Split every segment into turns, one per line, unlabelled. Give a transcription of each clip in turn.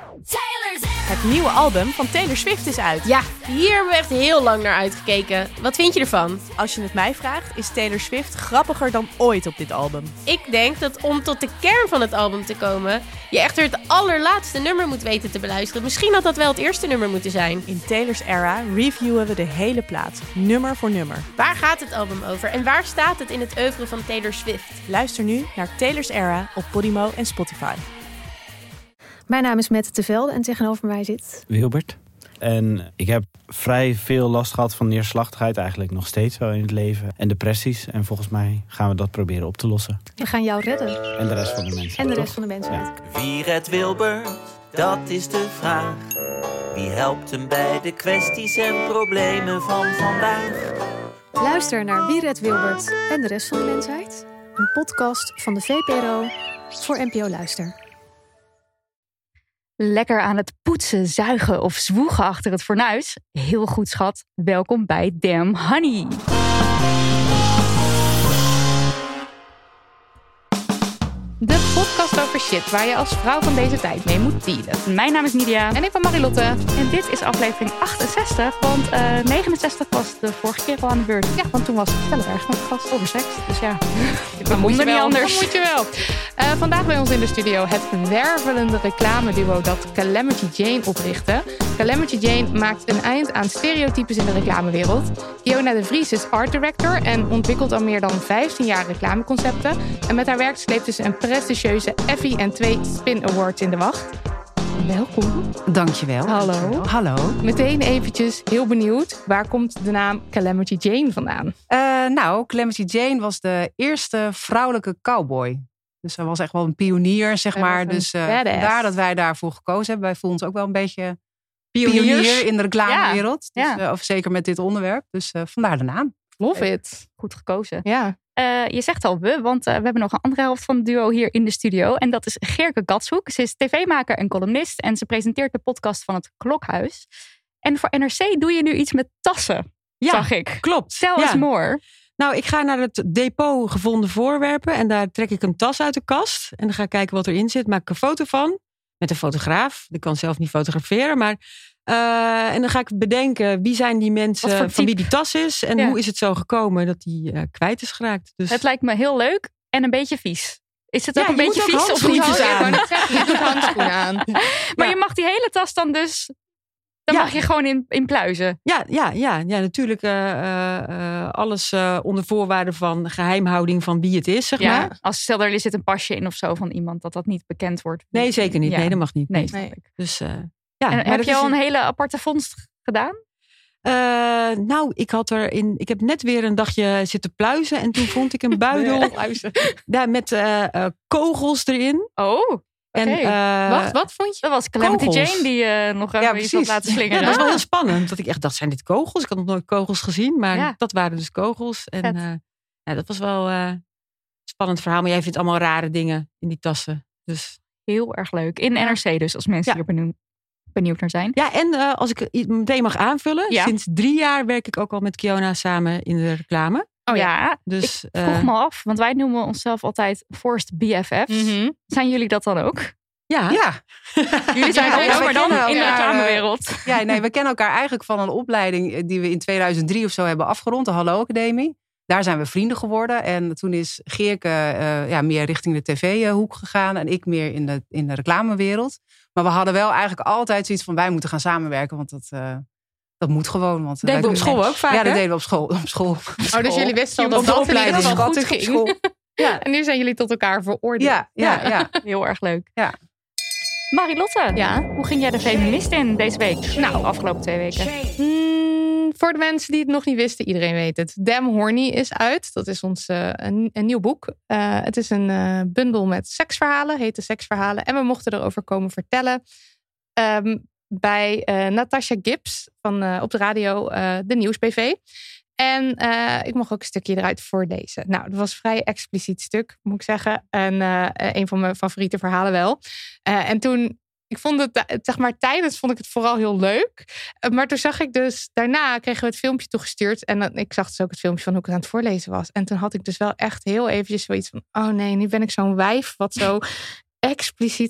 Het nieuwe album van Taylor Swift is uit.
Ja, hier hebben we echt heel lang naar uitgekeken. Wat vind je ervan?
Als je het mij vraagt, is Taylor Swift grappiger dan ooit op dit album.
Ik denk dat om tot de kern van het album te komen, je echter het allerlaatste nummer moet weten te beluisteren. Misschien had dat wel het eerste nummer moeten zijn.
In Taylor's era reviewen we de hele plaat, nummer voor nummer.
Waar gaat het album over en waar staat het in het oeuvre van Taylor Swift?
Luister nu naar Taylor's Era op Podimo en Spotify.
Mijn naam is Mette te Velde en tegenover mij zit
Wilbert. En ik heb vrij veel last gehad van neerslachtigheid, eigenlijk nog steeds wel in het leven. En depressies. En volgens mij gaan we dat proberen op te lossen.
We gaan jou redden.
En de rest van de mensen.
En de
toch?
rest van de mensen.
Ja.
Wie redt Wilbert? Dat is de vraag. Wie helpt hem bij de kwesties en problemen van vandaag?
Luister naar Wie redt Wilbert en de rest van de mensheid. Een podcast van de VPRO voor NPO Luister.
Lekker aan het poetsen, zuigen of zwoegen achter het fornuis? Heel goed, schat. Welkom bij Damn Honey.
De podcast over shit waar je als vrouw van deze tijd mee moet dealen.
Mijn naam is Nidia.
En ik ben Marilotte.
En dit is aflevering 68, want 69 was de vorige keer al aan de beurt.
Ja, want toen was het verder erg met gast
Over seks, dus ja.
Dan
moet je
niet
wel.
anders. Dan moet je wel. Vandaag bij ons in de studio het wervelende reclameduo dat Calamity Jane oprichtte. Calamity Jane maakt een eind aan stereotypes in de reclamewereld. Fiona de Vries is art director en ontwikkelt al meer dan 15 jaar reclameconcepten. En met haar werk sleept ze een prestigieuze Effie en 2 Spin Awards in de wacht. Welkom.
Dankjewel.
Hallo.
Hallo.
Meteen eventjes heel benieuwd, waar komt de naam Calamity Jane vandaan?
Calamity Jane was de eerste vrouwelijke cowboy. Dus ze was echt wel een pionier, zeg maar. Dus vandaar dat wij daarvoor gekozen hebben. Wij voelen ons ook wel een beetje pionier in de reclamewereld.
Ja.
Dus, of zeker met dit onderwerp. Dus vandaar de naam.
Love it.
Goed gekozen.
Ja.
Je zegt al we, want we hebben nog een andere helft van het duo hier in de studio. En dat is Geerke Gatshoek. Ze is tv-maker en columnist. En ze presenteert de podcast van het Klokhuis. En voor NRC doe je nu iets met tassen, zag ik.
Klopt.
Tell us more.
Nou, ik ga naar het depot gevonden voorwerpen. En daar trek ik een tas uit de kast. En dan ga ik kijken wat erin zit. Maak ik een foto van. Met een fotograaf. Ik kan zelf niet fotograferen. Maar en dan ga ik bedenken. Wie zijn die mensen van wie die tas is. En hoe is het zo gekomen dat die kwijt is geraakt. Dus
Het lijkt me heel leuk en een beetje vies. Is het ook een
je
beetje
moet ook
vies of niet?
handschoentjes aan.
Je doet handschoenen aan.
Maar je mag die hele tas dan dus. Dan mag je gewoon in pluizen.
Ja, natuurlijk alles onder voorwaarde van geheimhouding van wie het is, zeg maar.
Als stel er zit een pasje in of zo van iemand dat niet bekend wordt.
Nee, zeker niet.
Ja.
Nee, dat mag niet.
Nee, snap ik.
Dus
En
maar
heb
dat
je al
is
een hele aparte vondst gedaan?
ik heb net weer een dagje zitten pluizen en toen vond ik een buidel met kogels erin.
Oh.
En,
wat vond je?
Dat was Calamity
kogels.
Jane die nog even iets had laten slingeren.
Ja, dat was wel heel spannend. Dat ik echt dacht, zijn dit kogels? Ik had nog nooit kogels gezien, maar dat waren dus kogels. En dat was wel een spannend verhaal. Maar jij vindt allemaal rare dingen in die tassen. Dus
heel erg leuk. In NRC dus, als mensen hier benieuwd naar zijn.
Ja, en als ik meteen mag aanvullen. Ja. Sinds 3 jaar werk ik ook al met Kiona samen in de reclame.
Oh ja, dus, ik vroeg me af, want wij noemen onszelf altijd Forced BFF's. Mm-hmm. Zijn jullie dat dan ook?
Ja.
Jullie zijn maar dan in de reclamewereld.
We kennen elkaar eigenlijk van een opleiding die we in 2003 of zo hebben afgerond. De Hallo Academie. Daar zijn we vrienden geworden. En toen is Geerke meer richting de tv-hoek gegaan. En ik meer in de reclamewereld. Maar we hadden wel eigenlijk altijd zoiets van, wij moeten gaan samenwerken. Want dat moet gewoon. Want
deden we op school ook vaak?
Ja, dat deden we op school.
Oh, dus jullie wisten al dat
de opleiding
goed ging.
Ja.
En nu zijn jullie tot elkaar veroordeeld.
Ja.
Heel erg leuk.
Ja.
Marilotte, hoe ging jij de feminist in deze week? Nou, de afgelopen 2 weken.
Voor de mensen die het nog niet wisten, iedereen weet het. Damn Horny is uit. Dat is ons een nieuw boek. Het is een bundel met seksverhalen, hete seksverhalen. En we mochten erover komen vertellen bij Natasha Gibbs van op de radio, de Nieuws-BV. En ik mocht ook een stukje eruit voorlezen. Nou, dat was een vrij expliciet stuk, moet ik zeggen. En een van mijn favoriete verhalen wel. En toen, ik vond het, zeg maar, tijdens vond ik het vooral heel leuk. Maar toen zag ik dus, daarna kregen we het filmpje toegestuurd. En ik zag dus ook het filmpje van hoe ik het aan het voorlezen was. En toen had ik dus wel echt heel eventjes zoiets van, oh nee, nu ben ik zo'n wijf wat zo expliciet gaat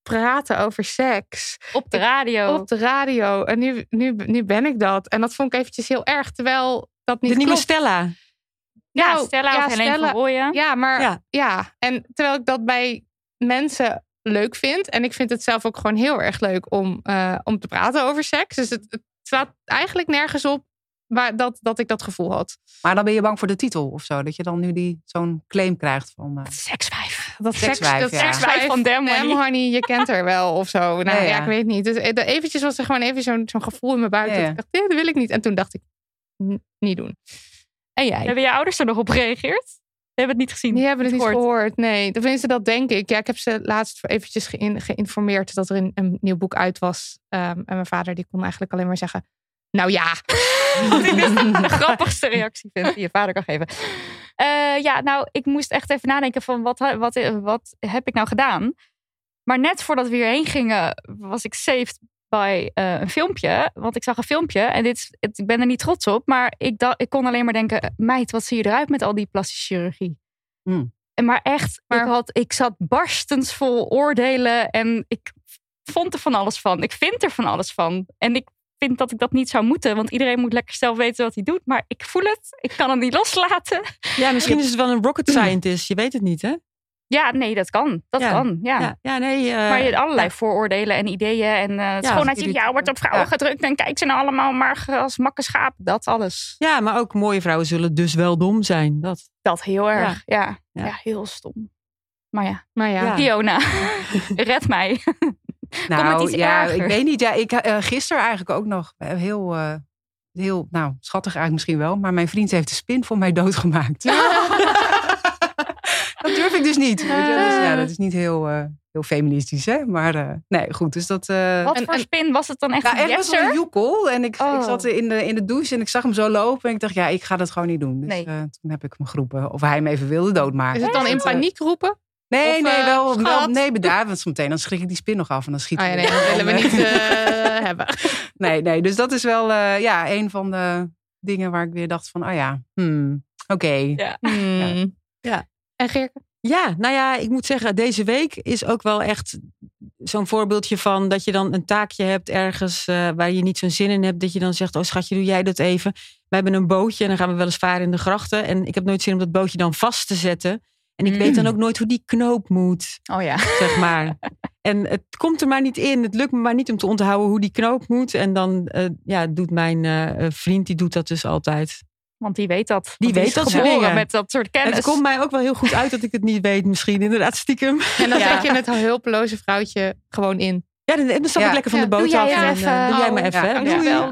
praten over seks.
Op de radio.
Op de radio. En nu ben ik dat. En dat vond ik eventjes heel erg. Terwijl dat niet
de nieuwe
klopt.
Stella.
Ja, Stella of Helene van Rooyen.
Ja, maar ja. En terwijl ik dat bij mensen leuk vind. En ik vind het zelf ook gewoon heel erg leuk om te praten over seks. Dus het slaat eigenlijk nergens op dat ik dat gevoel had.
Maar dan ben je bang voor de titel of zo? Dat je dan nu zo'n claim krijgt van...
Sekswijf.
Dat
sekswijf, ja.
Sekswijf
van Damn
Honey, je kent haar wel of zo. Nou ja, ik weet niet. Dus eventjes was er gewoon even zo'n gevoel in mijn buik. Dat ik dacht, dat wil ik niet. En toen dacht ik, niet doen. En jij?
Hebben je ouders er nog op gereageerd? Die hebben het niet gezien.
Die hebben het niet gehoord. Nee, tenminste dat denk ik. Ja, ik heb ze laatst eventjes geïnformeerd dat er een nieuw boek uit was. En mijn vader die kon eigenlijk alleen maar zeggen... Nou ja.
Wat ik dus de grappigste reactie vind die je vader kan geven. Ik moest echt even nadenken van wat heb ik nou gedaan? Maar net voordat we hierheen gingen was ik saved bij een filmpje. Want ik zag een filmpje en ik ben er niet trots op. Maar ik kon alleen maar denken, meid, wat zie je eruit met al die plastische chirurgie? Maar echt, ik zat barstens vol oordelen en ik vond er van alles van. Ik vind er van alles van. En ik vind dat ik dat niet zou moeten. Want iedereen moet lekker zelf weten wat hij doet. Maar ik voel het. Ik kan het niet loslaten.
Ja, misschien is het wel een rocket scientist. Je weet het niet, hè?
Ja, nee, dat kan. Dat kan, ja.
Nee,
maar je hebt allerlei vooroordelen en ideeën. En schoonheidsideaal wordt op vrouwen gedrukt. En kijk ze nou allemaal maar als makke schaap. Dat alles.
Ja, maar ook mooie vrouwen zullen dus wel dom zijn.
Dat heel erg. Ja, heel stom. Maar ja. Fiona, red mij.
Nou ja, ik weet niet. Ja, ik gisteren eigenlijk ook nog heel schattig eigenlijk misschien wel. Maar mijn vriend heeft de spin voor mij doodgemaakt. Dat durf ik dus niet. Dus, dat is niet heel feministisch, hè? Maar nee, goed. Dus dat.
Wat voor spin was het dan echt?
Echt was een joekel. En ik zat in de douche en ik zag hem zo lopen. En ik dacht, ik ga dat gewoon niet doen. Dus toen heb ik hem geroepen of hij hem even wilde doodmaken.
Is het dan in paniek roepen?
Nee, wel bedaard. Want zometeen dan schrik ik die spin nog af en dan schiet hij.
Nee, dat willen we niet hebben.
Nee, dus dat is wel een van de dingen waar ik weer dacht van, oké.
Ja. En Geerke?
Ja, nou ja, ik moet zeggen, deze week is ook wel echt zo'n voorbeeldje van dat je dan een taakje hebt ergens waar je niet zo'n zin in hebt. Dat je dan zegt, oh schatje, doe jij dat even. We hebben een bootje en dan gaan we wel eens varen in de grachten. En ik heb nooit zin om dat bootje dan vast te zetten. En ik weet dan ook nooit hoe die knoop moet.
Oh ja.
Zeg maar. En het komt er maar niet in. Het lukt me maar niet om te onthouden hoe die knoop moet. En dan doet mijn vriend, die doet dat dus altijd.
Want die weet dat.
Die weet dat soort dingen.
Met dat soort kennis.
Het komt mij ook wel heel goed uit dat ik het niet weet. Misschien inderdaad stiekem.
En dan zet je het hulpeloze vrouwtje gewoon in.
Ja, dan stap ik lekker van de boot af. En doe jij maar even.
Doe wel,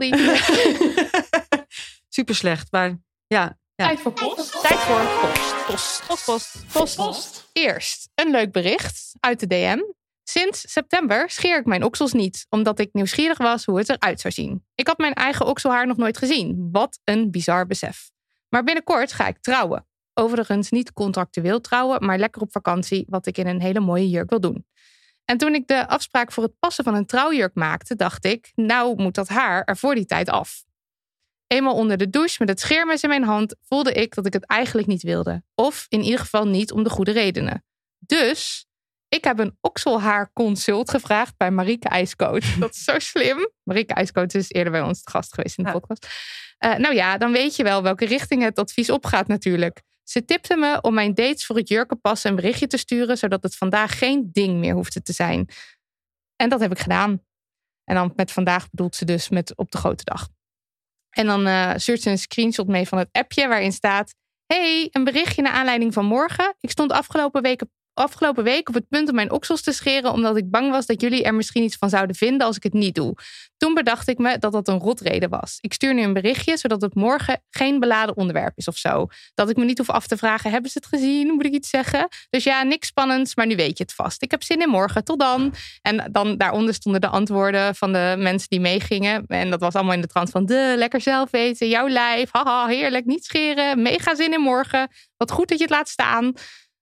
super slecht. Maar ja.
Tijd voor post.
Tijd voor post.
Eerst een leuk bericht uit de DM. Sinds september scheer ik mijn oksels niet, omdat ik nieuwsgierig was hoe het eruit zou zien. Ik had mijn eigen okselhaar nog nooit gezien. Wat een bizar besef. Maar binnenkort ga ik trouwen. Overigens niet contractueel trouwen, maar lekker op vakantie, wat ik in een hele mooie jurk wil doen. En toen ik de afspraak voor het passen van een trouwjurk maakte, dacht ik, nou moet dat haar er voor die tijd af. Eenmaal onder de douche met het scheermes in mijn hand voelde ik dat ik het eigenlijk niet wilde. Of in ieder geval niet om de goede redenen. Dus ik heb een okselhaarconsult gevraagd bij Marieke IJscoach. Dat is zo slim. Marieke IJscoach is eerder bij ons te gast geweest in de podcast. Dan weet je wel welke richting het advies opgaat natuurlijk. Ze tipte me om mijn dates voor het jurkenpassen een berichtje te sturen, zodat het vandaag geen ding meer hoefde te zijn. En dat heb ik gedaan. En dan met vandaag bedoelt ze dus met op de grote dag. En dan stuurt ze een screenshot mee van het appje waarin staat: hey, een berichtje naar aanleiding van morgen. Ik stond afgelopen week op het punt om mijn oksels te scheren, omdat ik bang was dat jullie er misschien iets van zouden vinden als ik het niet doe. Toen bedacht ik me dat dat een rotreden was. Ik stuur nu een berichtje, zodat het morgen geen beladen onderwerp is of zo. Dat ik me niet hoef af te vragen, hebben ze het gezien? Moet ik iets zeggen? Dus ja, niks spannends, maar nu weet je het vast. Ik heb zin in morgen, tot dan. En dan daaronder stonden de antwoorden van de mensen die meegingen. En dat was allemaal in de trant van, lekker zelf weten, jouw lijf, haha, heerlijk, niet scheren, mega zin in morgen. Wat goed dat je het laat staan.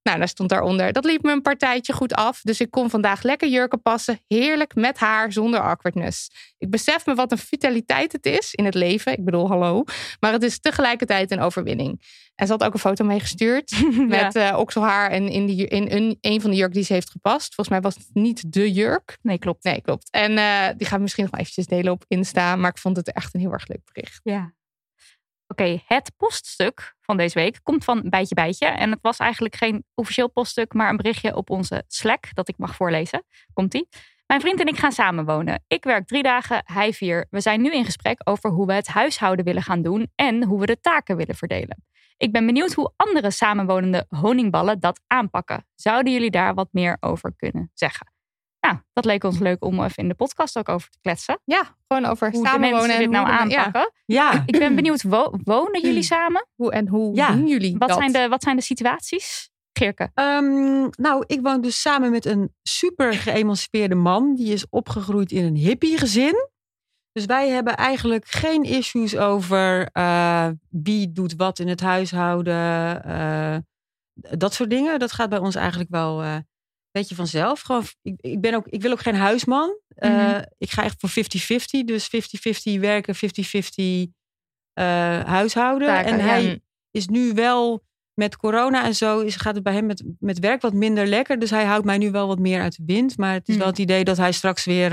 Nou, daar stond daaronder. Dat liep me een partijtje goed af. Dus ik kon vandaag lekker jurken passen. Heerlijk met haar, zonder awkwardness. Ik besef me wat een vitaliteit het is in het leven. Ik bedoel, hallo. Maar het is tegelijkertijd een overwinning. En ze had ook een foto meegestuurd. Met okselhaar en in een van de jurk die ze heeft gepast. Volgens mij was het niet de jurk.
Nee, klopt.
En die gaan we misschien nog eventjes delen op Insta. Maar ik vond het echt een heel erg leuk bericht.
Ja. Oké, het poststuk van deze week komt van Bijtje Bijtje. En het was eigenlijk geen officieel poststuk, maar een berichtje op onze Slack dat ik mag voorlezen. Komt-ie. Mijn vriend en ik gaan samenwonen. Ik werk 3 dagen, hij 4. We zijn nu in gesprek over hoe we het huishouden willen gaan doen en hoe we de taken willen verdelen. Ik ben benieuwd hoe andere samenwonende honingballen dat aanpakken. Zouden jullie daar wat meer over kunnen zeggen? Nou, dat leek ons leuk om even in de podcast ook over te kletsen.
Ja, gewoon over
hoe
samenwonen
de mensen dit nou aanpakken.
Ja.
Ik ben benieuwd, wonen jullie samen?
Hoe doen jullie
Wat zijn de situaties? Geerke?
Nou, ik woon dus samen met een super geëmancipeerde man. Die is opgegroeid in een hippiegezin. Dus wij hebben eigenlijk geen issues over wie doet wat in het huishouden. Dat soort dingen. Dat gaat bij ons eigenlijk wel een beetje vanzelf. Gewoon, ik wil ook geen huisman. Ik ga echt voor 50-50. Dus 50-50 werken, 50-50 huishouden.
Taken,
en hij is nu wel met corona en zo gaat het bij hem met werk wat minder lekker. Dus hij houdt mij nu wel wat meer uit de wind. Maar het is wel het idee dat hij straks weer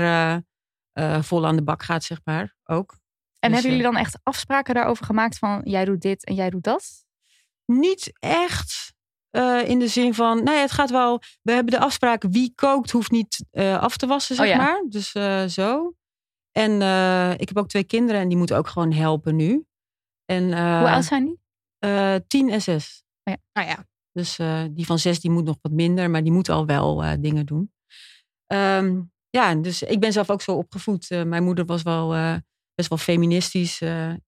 vol aan de bak gaat, zeg maar. Ook.
En
dus,
hebben jullie dan echt afspraken daarover gemaakt van jij doet dit en jij doet dat?
Niet echt. In de zin van, nee, het gaat wel. We hebben de afspraak wie kookt hoeft niet af te wassen, zeg maar. Dus zo. En ik heb ook 2 kinderen en die moeten ook gewoon helpen nu. En,
hoe oud zijn die?
10 en 6.
Ja.
Dus die van 6 die moet nog wat minder, maar die moet al wel dingen doen. Dus ik ben zelf ook zo opgevoed. Mijn moeder was wel best wel feministisch.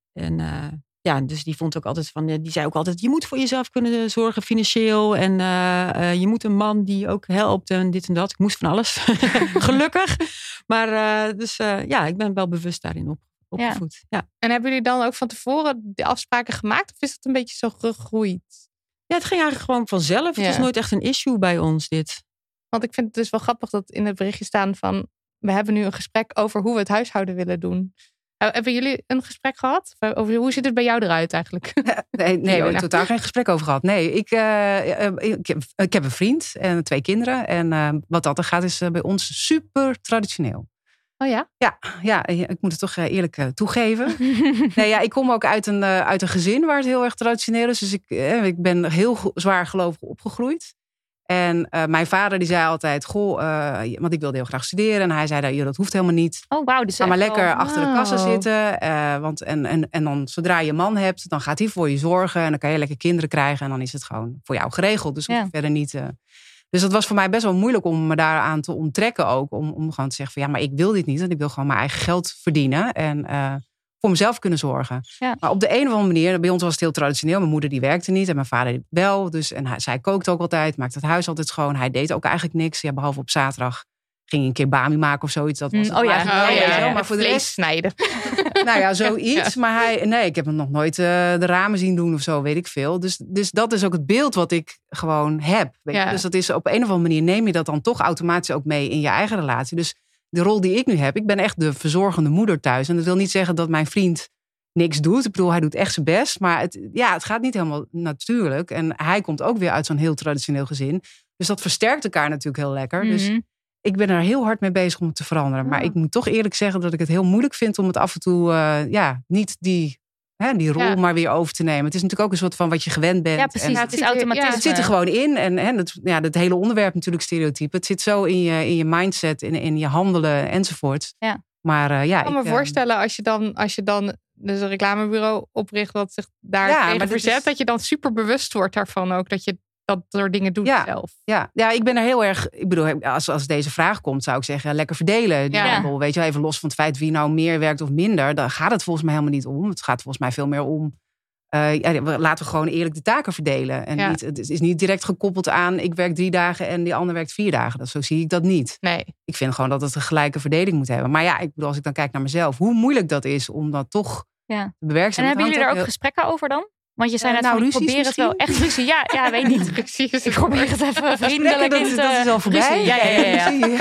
Dus die vond ook altijd die zei ook altijd, je moet voor jezelf kunnen zorgen financieel. En je moet een man die ook helpt en dit en dat. Ik moest van alles. Gelukkig. Maar ik ben wel bewust daarin opgevoed. Ja.
En hebben jullie dan ook van tevoren de afspraken gemaakt? Of is het een beetje zo gegroeid?
Ja, het ging eigenlijk gewoon vanzelf. Het was nooit echt een issue bij ons, dit.
Want ik vind het dus wel grappig dat in het berichtje staan van, we hebben nu een gesprek over hoe we het huishouden willen doen. Hebben jullie een gesprek gehad? Over hoe ziet het bij jou eruit eigenlijk?
Nee, we hebben totaal geen gesprek over gehad. Nee, ik heb een vriend en 2 kinderen. En wat dat er gaat is bij ons super traditioneel.
Oh ja?
Ja, ik moet het toch eerlijk toegeven. Ik kom ook uit een gezin waar het heel erg traditioneel is. Dus ik ben heel zwaar gelovig opgegroeid. En mijn vader die zei altijd, want ik wilde heel graag studeren. En hij zei, dat hoeft helemaal niet.
Oh wauw. Dus
ga maar lekker achter de kassa zitten. En dan zodra je een man hebt, dan gaat hij voor je zorgen. En dan kan je lekker kinderen krijgen. En dan is het gewoon voor jou geregeld. Dus hoef je verder niet. Dus dat was voor mij best wel moeilijk om me daaraan te onttrekken ook. Om gewoon te zeggen van maar ik wil dit niet. En ik wil gewoon mijn eigen geld verdienen. En voor mezelf kunnen zorgen. Ja. Maar op de een of andere manier, bij ons was het heel traditioneel. Mijn moeder die werkte niet en mijn vader wel. Dus, zij kookte ook altijd, maakte het huis altijd schoon. Hij deed ook eigenlijk niks. Ja, behalve op zaterdag ging hij een keer bami maken of zoiets. Dat was
maar voor de rest snijden.
Nou ja, zoiets. Ja. Maar ik heb hem nog nooit de ramen zien doen of zo, weet ik veel. Dus dat is ook het beeld wat ik gewoon heb. Weet je? Dus dat is op een of andere manier neem je dat dan toch automatisch ook mee in je eigen relatie. Dus de rol die ik nu heb, ik ben echt de verzorgende moeder thuis. En dat wil niet zeggen dat mijn vriend niks doet. Ik bedoel, hij doet echt zijn best. Maar het gaat niet helemaal natuurlijk. En hij komt ook weer uit zo'n heel traditioneel gezin. Dus dat versterkt elkaar natuurlijk heel lekker. Mm-hmm. Dus ik ben er heel hard mee bezig om het te veranderen. Ja. Maar ik moet toch eerlijk zeggen dat ik het heel moeilijk vind om het af en toe niet die rol maar weer over te nemen. Het is natuurlijk ook een soort van wat je gewend bent.
Ja, precies. Het is automatisch.
Het zit er gewoon in. En het hele onderwerp natuurlijk stereotype. Het zit zo in je mindset, in je handelen enzovoort.
Ja.
Maar
ik kan me voorstellen als je dan dus een reclamebureau opricht wat zich daar tegen verzet, dat je dan super bewust wordt daarvan ook. Dat je dat soort dingen doet zelf.
Ja, ik ben er heel erg. Ik bedoel, als deze vraag komt, zou ik zeggen, lekker verdelen. Die handel, weet je, even los van het feit wie nou meer werkt of minder. Dan gaat het volgens mij helemaal niet om. Het gaat volgens mij veel meer om. Laten we gewoon eerlijk de taken verdelen. En het is niet direct gekoppeld aan ik werk 3 dagen en die ander werkt 4 dagen. Zo zie ik dat niet.
Nee.
Ik vind gewoon dat het een gelijke verdeling moet hebben. Maar ik bedoel, als ik dan kijk naar mezelf, hoe moeilijk dat is om dat toch te bewerkstelligen.
En hebben jullie daar ook gesprekken over dan? Want je zei net van, ik
ruzies
probeer het wel
misschien?
echt ruzie. Ja, weet niet.
Precies.
Ik probeer het even vriendelijk
dat is al voorbij.
Ja.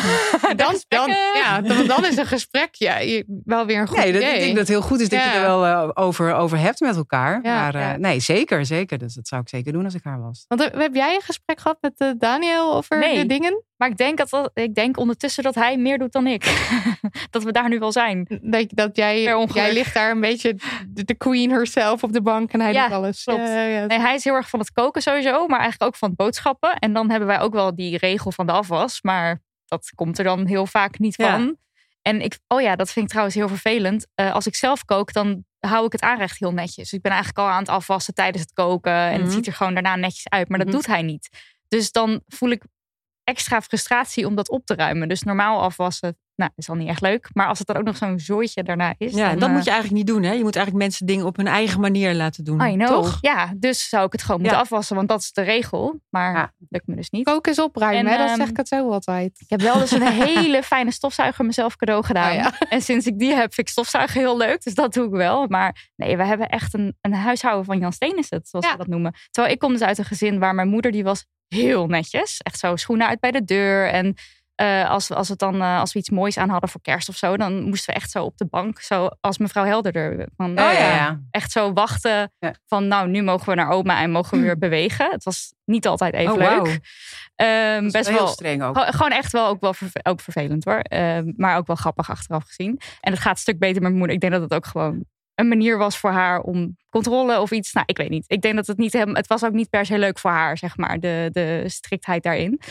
Dan is een gesprek wel weer een goed idee.
Ik denk dat het heel goed is dat je er wel over hebt met elkaar.
Ja,
Maar nee, zeker. Dus dat zou ik zeker doen als ik haar was.
Want heb jij een gesprek gehad met Daniel over de dingen?
Maar ik denk ondertussen dat hij meer doet dan ik. Dat we daar nu wel zijn.
Dat jij ligt daar een beetje de queen herself op de bank en hij doet alles.
Klopt. Nee, hij is heel erg van het koken sowieso, maar eigenlijk ook van het boodschappen. En dan hebben wij ook wel die regel van de afwas, maar dat komt er dan heel vaak niet van. En dat vind ik trouwens heel vervelend. Als ik zelf kook, dan hou ik het aanrecht heel netjes. Dus ik ben eigenlijk al aan het afwassen tijdens het koken. En het ziet er gewoon daarna netjes uit. Maar dat doet hij niet. Dus dan voel ik extra frustratie om dat op te ruimen. Dus normaal afwassen, is al niet echt leuk. Maar als het dan ook nog zo'n zooitje daarna is.
Ja, dat moet je eigenlijk niet doen. Hè? Je moet eigenlijk mensen dingen op hun eigen manier laten doen.
I know.
Toch?
Ja, dus zou ik het gewoon moeten afwassen. Want dat is de regel. Maar lukt me dus niet.
Koken is opruimen, dat zeg ik het zo altijd.
Ik heb wel dus een hele fijne stofzuiger mezelf cadeau gedaan. En sinds ik die heb, vind ik stofzuigen heel leuk. Dus dat doe ik wel. Maar nee, we hebben echt een huishouden van Jan Steen is het. Zoals we dat noemen. Terwijl ik kom dus uit een gezin waar mijn moeder, die was heel netjes. Echt zo schoenen uit bij de deur. En als we iets moois aan hadden voor kerst of zo, dan moesten we echt zo op de bank, zo als mevrouw Helderder. Echt zo wachten van nu mogen we naar oma en mogen we weer bewegen. Het was niet altijd even leuk. Best wel
streng ook.
Gewoon echt wel ook vervelend hoor. Maar ook wel grappig achteraf gezien. En het gaat een stuk beter met mijn moeder. Ik denk dat het ook gewoon een manier was voor haar om controle of iets. Ik weet niet. Ik denk dat het was ook niet per se leuk voor haar, zeg maar, de striktheid daarin.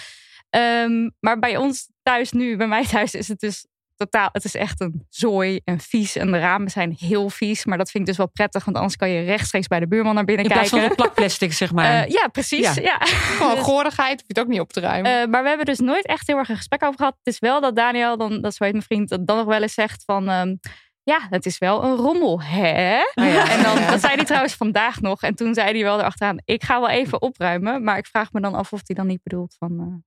Maar bij ons thuis nu, bij mij thuis, is het dus totaal, het is echt een zooi en vies. En de ramen zijn heel vies. Maar dat vind ik dus wel prettig, want anders kan je rechtstreeks bij de buurman naar binnen kijken.
In plaats van de plakplastic, zeg maar.
Ja, precies. Ja.
Gewoon goorigheid, hoef je het ook niet op te ruimen.
Maar we hebben dus nooit echt heel erg een gesprek over gehad. Het is wel dat Daniel, dat is mijn vriend, dan nog wel eens zegt van het is wel een rommel, hè? En dat zei hij trouwens vandaag nog. En toen zei hij wel erachteraan, ik ga wel even opruimen. Maar ik vraag me dan af of hij dan niet bedoelt van,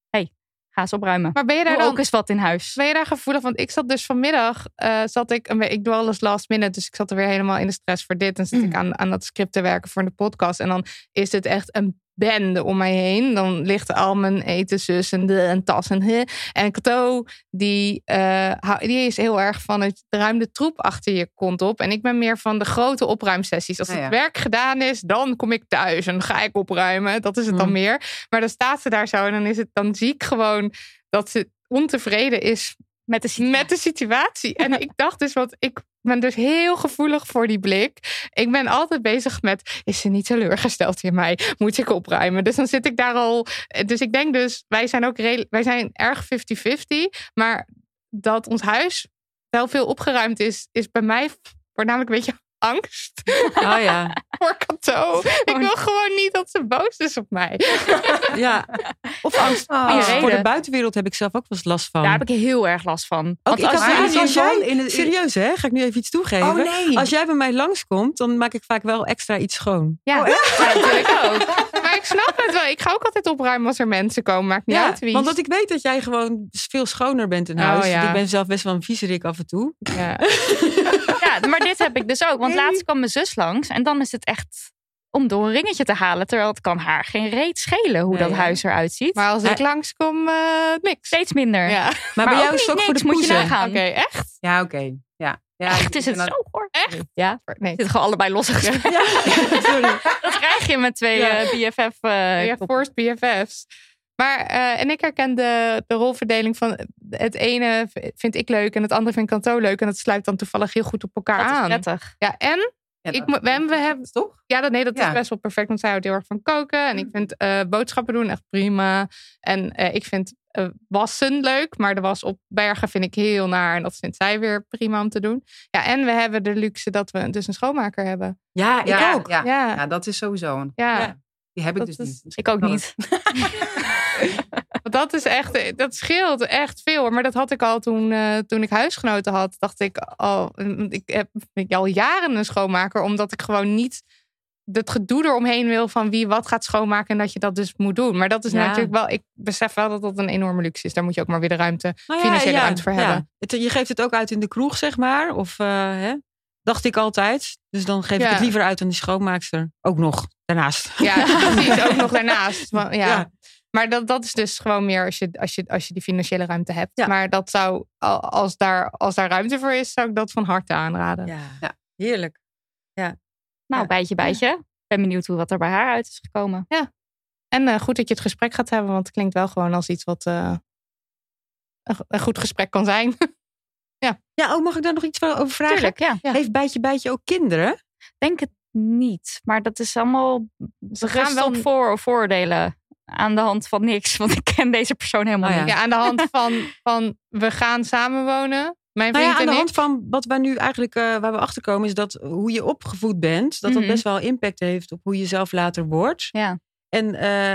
ga eens opruimen.
Maar ben je daar dan
ook eens wat in huis?
Ben je daar gevoelig? Want ik zat dus vanmiddag, ik doe alles last minute. Dus ik zat er weer helemaal in de stress voor dit. En zit ik aan dat script te werken voor de podcast. En dan is het echt een bende om mij heen. Dan ligt al mijn etenzus en tas en Cato, die is heel erg van het ruim de troep achter je kont op. En ik ben meer van de grote opruimsessies. Als het werk gedaan is, dan kom ik thuis en ga ik opruimen. Dat is het dan meer. Maar dan staat ze daar zo en dan zie ik gewoon dat ze ontevreden is met de situatie. En ik dacht dus, ik ben dus heel gevoelig voor die blik. Ik ben altijd bezig met, is ze niet teleurgesteld in mij? Moet ik opruimen? Dus dan zit ik daar al. Dus ik denk dus, wij zijn erg 50-50. Maar dat ons huis wel veel opgeruimd is bij mij voornamelijk een beetje angst.
Oh ja.
Voor Cato. Ik wil gewoon niet dat ze boos is op mij.
Ja. Of angst voor de buitenwereld heb ik zelf ook wel eens last van.
Daar heb ik heel erg last van.
Ook, serieus hè, ga ik nu even iets toegeven.
Oh, nee.
Als jij bij mij langskomt, dan maak ik vaak wel extra iets schoon.
Ja, natuurlijk ook.
Maar ik snap het wel. Ik ga ook altijd opruimen als er mensen komen. Maakt niet uit wie.
Want dat ik weet dat jij gewoon veel schoner bent in huis. Ik ben zelf best wel een viezerik af en toe.
Ja.
Ja, maar dit heb ik dus ook. Want laatst kwam mijn zus langs. En dan is het echt om door een ringetje te halen. Terwijl het kan haar geen reet schelen hoe dat huis eruit ziet.
Maar als ik langskom, niks.
Steeds minder.
Ja.
Maar bij jou is het ook voor de
moet je
poezen.
nagaan.
Oké, echt?
Ja, oké. Ja.
Echt is het zo hoor.
Echt?
Ja.
Nee.
Zitten gewoon allebei losse gesprekken.
Sorry.
Dat krijg je met twee BFF.
Forced BFF's. Maar, en ik herken de rolverdeling van het ene vind ik leuk en het andere vind ik Cato leuk. En dat sluit dan toevallig heel goed op elkaar aan.
Dat is prettig.
Ja, en we hebben
toch?
Ja, dat is best wel perfect. Want zij houdt heel erg van koken. En ik vind boodschappen doen echt prima. En ik vind wassen leuk. Maar de was op bergen vind ik heel naar. En dat vindt zij weer prima om te doen. Ja, en we hebben de luxe dat we dus een schoonmaker hebben.
Ja, ik ook.
Ja, dat is sowieso een.
Ja.
Die heb ik dus niet.
Ik ook niet.
Dat is echt, dat scheelt echt veel. Maar dat had ik al toen ik huisgenoten had. Dacht ik, ik heb al jaren een schoonmaker. Omdat ik gewoon niet het gedoe eromheen wil van wie wat gaat schoonmaken. En dat je dat dus moet doen. Maar dat is natuurlijk wel, ik besef wel dat dat een enorme luxe is. Daar moet je ook maar weer de ruimte, financiële ruimte voor hebben.
Je geeft het ook uit in de kroeg, zeg maar. Of, hè? dacht ik altijd. Dus dan geef ik het liever uit aan die schoonmaakster. Ook nog daarnaast.
Ja, precies. Ook nog daarnaast. Maar dat is dus gewoon meer als je die financiële ruimte hebt. Ja. Maar dat zou, als daar ruimte voor is, zou ik dat van harte aanraden.
Ja. Heerlijk. Ja.
Nou, bijtje. Ik ben benieuwd wat er bij haar uit is gekomen.
Ja. En goed dat je het gesprek gaat hebben, want het klinkt wel gewoon als iets wat een goed gesprek kan zijn.
Mag ik daar nog iets over vragen?
Tuurlijk, ja.
Heeft Bijtje ook kinderen?
Denk het niet, maar dat is allemaal
Ze gaan wel
op vooroordelen aan de hand van niks, want ik ken deze persoon helemaal niet.
Ja, aan de hand van we gaan samenwonen. Mijn vriend
aan de
en
hand
ik.
van wat wij nu eigenlijk waar we achter komen, is dat hoe je opgevoed bent, dat best wel impact heeft op hoe je zelf later wordt.
Ja.
En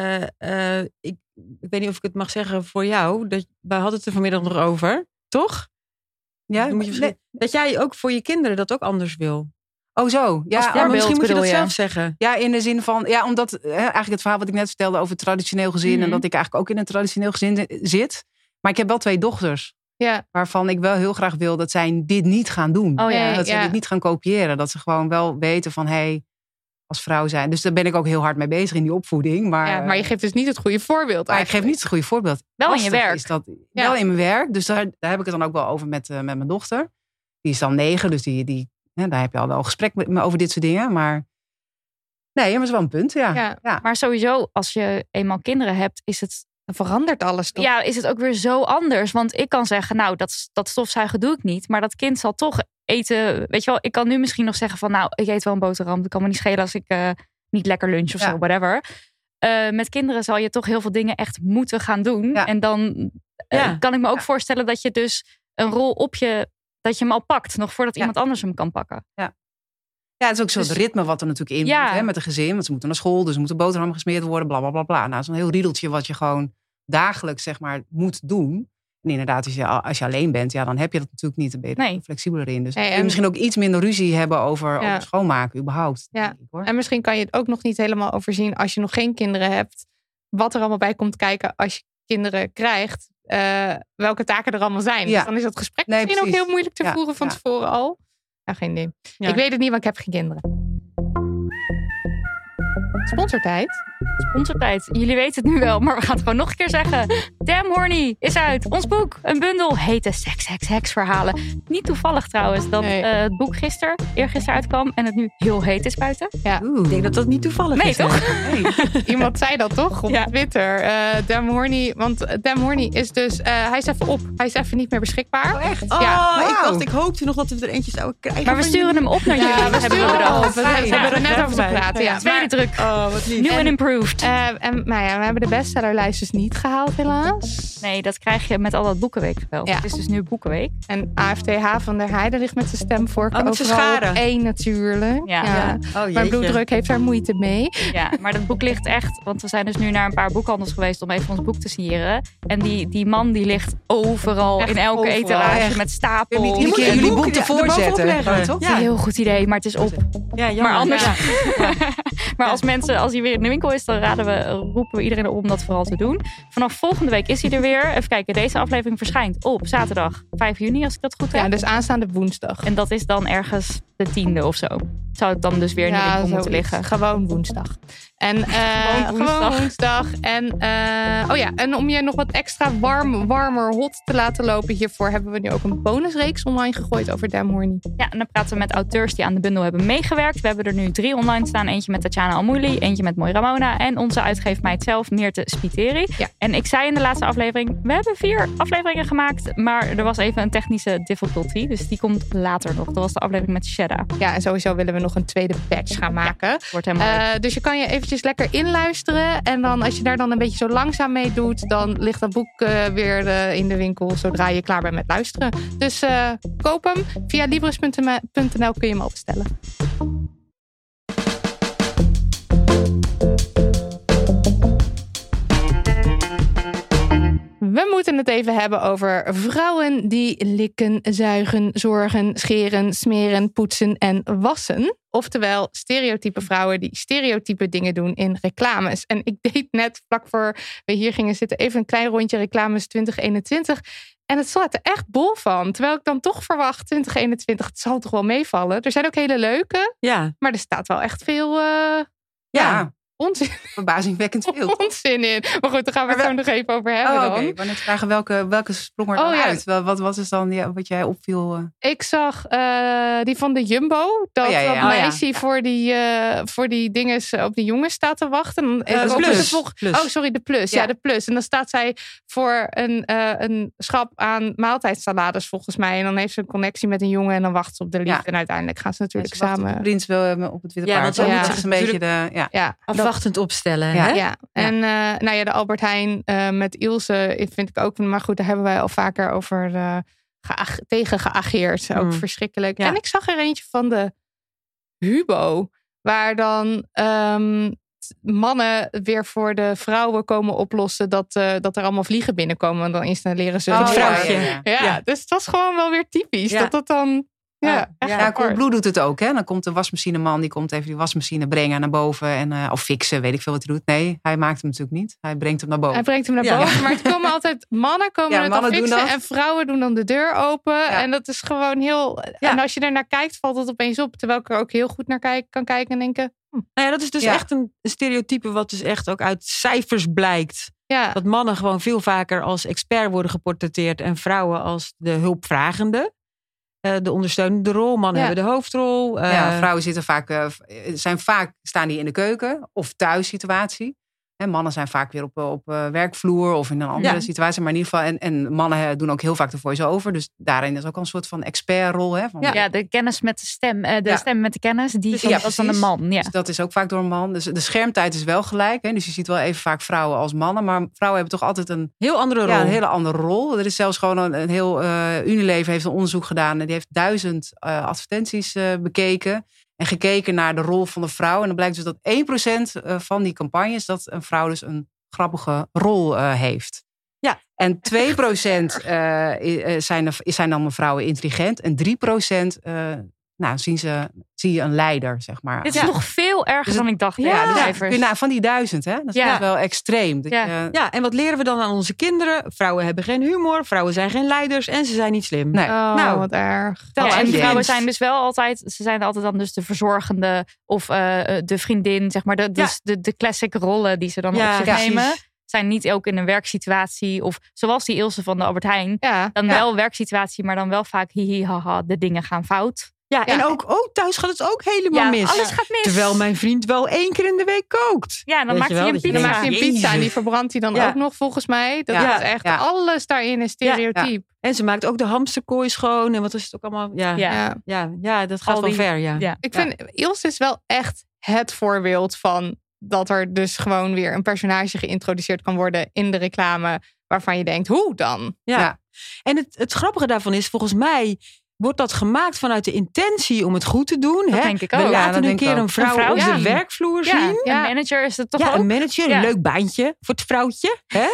ik weet niet of ik het mag zeggen voor jou, wij hadden het er vanmiddag nog over, toch?
Ja,
dat jij ook voor je kinderen dat ook anders wil.
Oh zo.
Ja, misschien moet je dat zelf zeggen.
Ja, in de zin van, omdat eigenlijk het verhaal wat ik net vertelde over het traditioneel gezin en dat ik eigenlijk ook in een traditioneel gezin zit. Maar ik heb wel 2 dochters.
Ja.
Waarvan ik wel heel graag wil dat zij dit niet gaan doen. Dat ze dit niet gaan kopiëren. Dat ze gewoon wel weten van, als vrouw zijn. Dus daar ben ik ook heel hard mee bezig in die opvoeding. Maar
je geeft dus niet het goede voorbeeld.
Maar ik geef niet het goede voorbeeld.
Wel in je werk.
Is dat, wel in mijn werk. Dus daar heb ik het dan ook wel over met mijn dochter. Die is dan 9. Dus daar heb je al wel een gesprek met me over dit soort dingen. Maar nee, maar dat is wel een punt. Ja.
Maar sowieso, als je eenmaal kinderen hebt, is het...
Dan verandert alles toch?
Ja, is het ook weer zo anders. Want ik kan zeggen, nou, dat stofzuigen doe ik niet. Maar dat kind zal toch eten. Weet je wel, ik kan nu misschien nog zeggen van, nou, ik eet wel een boterham. Het kan me niet schelen als ik niet lekker lunch of zo, whatever. Met kinderen zal je toch heel veel dingen echt moeten gaan doen. Ja. En dan kan ik me ook voorstellen dat je dus een rol dat je hem al pakt. Nog voordat iemand anders hem kan pakken.
Ja. Ja, het is ook zo het ritme wat er natuurlijk in moet met een gezin. Want ze moeten naar school, dus er moeten boterhammen gesmeerd worden, bla bla bla bla. Nou, zo'n heel riedeltje wat je gewoon dagelijks zeg maar moet doen. En inderdaad, als je alleen bent, dan heb je dat natuurlijk niet. Dan ben je er flexibeler in. Dus kun je misschien ook iets minder ruzie hebben over schoonmaken überhaupt.
Ja.
Denk ik, hoor.
En misschien kan je het ook nog niet helemaal overzien als je nog geen kinderen hebt. Wat er allemaal bij komt kijken als je kinderen krijgt. Welke taken er allemaal zijn. Dus dan is dat gesprek misschien ook heel moeilijk te voeren van tevoren al. Ja, geen idee. Ja. Ik weet het niet, want ik heb geen kinderen. Sponsortijd.
Jullie weten het nu wel, maar we gaan het gewoon nog een keer zeggen. Damn Horny is uit. Ons boek. Een bundel hete seks verhalen. Niet toevallig trouwens dat het boek eergisteren uitkwam en het nu heel heet is buiten.
Ja.
Ik denk dat dat niet toevallig is.
Toch?
Nee. Iemand zei dat toch op Twitter. Damn Horny. Want Damn Horny is dus... hij is even op. Hij is even niet meer beschikbaar.
Oh, echt? Ik hoopte nog dat we er eentje zouden krijgen.
Maar we sturen hem op naar jullie.
We hebben er net over gepraat. Ja.
Tweede druk.
Oh, wat lief.
New and improved.
We hebben de bestsellerlijstjes niet gehaald helaas.
Nee, dat krijg je met al dat boekenweekgeld. Ja. Het is dus nu boekenweek.
En AFTH van der Heijden ligt met zijn stemvorken
met zijn
overal
scharen.
op 1 natuurlijk.
Ja.
Mijn bloeddruk heeft daar moeite mee.
Ja, maar dat boek ligt echt... Want we zijn dus nu naar een paar boekhandels geweest om even ons boek te signeren. En die man die ligt overal echt in elke etalage met stapels.
Je moet jullie boek ervoor zetten.
Toch? Ja, heel goed idee, maar het is op.
Ja, jammer.
Maar anders... Maar als hij weer in de winkel is, dan roepen we iedereen om dat vooral te doen. Vanaf volgende week is hij er weer. Even kijken, deze aflevering verschijnt op zaterdag 5 juni, als ik dat goed heb.
Ja, dus aanstaande woensdag.
En dat is dan ergens de 10e of zo. Zou het dan dus weer in de winkel moeten liggen.
Gewoon woensdag. En gewoon woensdag. En om je nog wat extra warmer, hot te laten lopen. Hiervoor hebben we nu ook een bonusreeks online gegooid over Damn Horny.
Ja, en dan praten we met auteurs die aan de bundel hebben meegewerkt. We hebben er nu 3 online staan. Eentje met Tatjana Almouli, eentje met Mooi Ramona en onze uitgeefmeid zelf, Meerte Spiteri. Ja. En ik zei in de laatste aflevering, we hebben 4 afleveringen gemaakt, maar er was even een technische difficulty. Dus die komt later nog. Dat was de aflevering met Shedda.
Ja, en sowieso willen we nog een tweede batch gaan maken.
Ja, wordt helemaal
dus je kan je eventjes lekker inluisteren. En dan als je daar dan een beetje zo langzaam mee doet, dan ligt dat boek weer in de winkel zodra je klaar bent met luisteren. Dus koop hem. Via Libris.nl kun je hem al bestellen. We moeten het even hebben over vrouwen die likken, zuigen, zorgen, scheren, smeren, poetsen en wassen. Oftewel stereotype vrouwen die stereotype dingen doen in reclames. En ik deed net vlak voor we hier gingen zitten even een klein rondje reclames 2021. En het slaat er echt bol van. Terwijl ik dan toch verwacht, 2021, het zal toch wel meevallen. Er zijn ook hele leuke.
Ja.
Maar er staat wel echt veel onzin.
Verbazingwekkend veel.
Onzin in. Maar goed, daar gaan we het zo nog even over hebben dan.
Ik wou net vragen welke sprong er dan uit? Wat is dan wat jij opviel?
Ik zag die van de Jumbo. Dat meisje voor die dinges op die jongens staat te wachten.
de Plus.
Oh, sorry, de Plus. Ja, de Plus. En dan staat zij voor een schap aan maaltijdsalades volgens mij. En dan heeft ze een connectie met een jongen en dan wacht ze op de liefde. Ja. En uiteindelijk gaan ze natuurlijk samen.
De prins wil op het witte paard.
Want
dat is een beetje
afwachtend opstellen.
Ja.
Hè?
Ja. En de Albert Heijn met Ilse vind ik ook. Maar goed, daar hebben wij al vaker over tegen geageerd. Ook verschrikkelijk. Ja. En ik zag er eentje van de Hubo. Waar dan mannen weer voor de vrouwen komen oplossen dat er allemaal vliegen binnenkomen. En dan installeren ze
het vrouwtje.
Ja, dus het was gewoon wel weer typisch. Ja. Dat dan...
Coolblue doet het ook. Hè? Dan komt de wasmachineman, die komt even die wasmachine brengen naar boven. Of fixen, weet ik veel wat hij doet. Nee, hij maakt hem natuurlijk niet. Hij brengt hem naar boven.
Maar het komen altijd mannen het fixen. En vrouwen doen dan de deur open. Ja. En dat is gewoon heel... Ja. En als je er naar kijkt, valt het opeens op. Terwijl ik er ook heel goed naar kan kijken en denken...
Nou ja, dat is dus echt een stereotype wat dus echt ook uit cijfers blijkt. Ja. Dat mannen gewoon veel vaker als expert worden geportretteerd. En vrouwen als de hulpvragende. De ondersteunende rol. Mannen hebben de hoofdrol.
Vrouwen staan die in de keuken of thuissituatie. En mannen zijn vaak weer op werkvloer of in een andere situatie. Maar in ieder geval, en mannen doen ook heel vaak de voice-over. Dus daarin is ook al een soort van expertrol. Hè,
de kennis met de stem. Stem met de kennis, dat is dan een man. Ja.
Dus dat is ook vaak door een man. Dus de schermtijd is wel gelijk. Hè, dus je ziet wel even vaak vrouwen als mannen. Maar vrouwen hebben toch altijd een
heel andere rol.
Ja, een hele andere rol. Er is zelfs gewoon een heel... Unilever heeft een onderzoek gedaan. En die heeft 1000 advertenties bekeken. En gekeken naar de rol van de vrouw. En dan blijkt dus dat 1% van die campagnes... dat een vrouw dus een grappige rol heeft. Ja. En 2% zijn dan vrouwen intelligent. En 3% zie je een leider, zeg maar.
Dit is nog veel erger dan ik dacht.
Van die 1000, hè? Dat is wel extreem.
En wat leren we dan aan onze kinderen? Vrouwen hebben geen humor, vrouwen zijn geen leiders en ze zijn niet slim.
Nee. Wat erg.
En vrouwen zijn dus wel altijd, ze zijn altijd dan dus de verzorgende of de vriendin, zeg maar. De classic rollen die ze dan op zich nemen. Zijn niet ook in een werksituatie of zoals die Ilse van de Albert Heijn. Dan wel werksituatie, maar dan wel vaak haha, de dingen gaan fout.
Ja, en ook thuis gaat het ook helemaal mis.
Alles gaat mis.
Terwijl mijn vriend wel 1 keer in de week kookt.
Ja, dan maakt hij een pizza.
Dan maakt hij een pizza en die verbrandt hij dan ook nog volgens mij. Dat is echt alles daarin een stereotype.
Ja. En ze maakt ook de hamsterkooi schoon. En wat is het ook allemaal? Ja, dat gaat wel ver. Ja.
Ik vind Ilse is wel echt het voorbeeld van dat er dus gewoon weer een personage geïntroduceerd kan worden in de reclame. Waarvan je denkt, hoe dan?
Ja. En het grappige daarvan is, volgens mij wordt dat gemaakt vanuit de intentie om het goed te doen.
Dat denk ik ook.
We laten een keer een vrouw op de werkvloer zien.
Een manager is het toch ook?
Een manager, een leuk baantje voor het vrouwtje. Hè?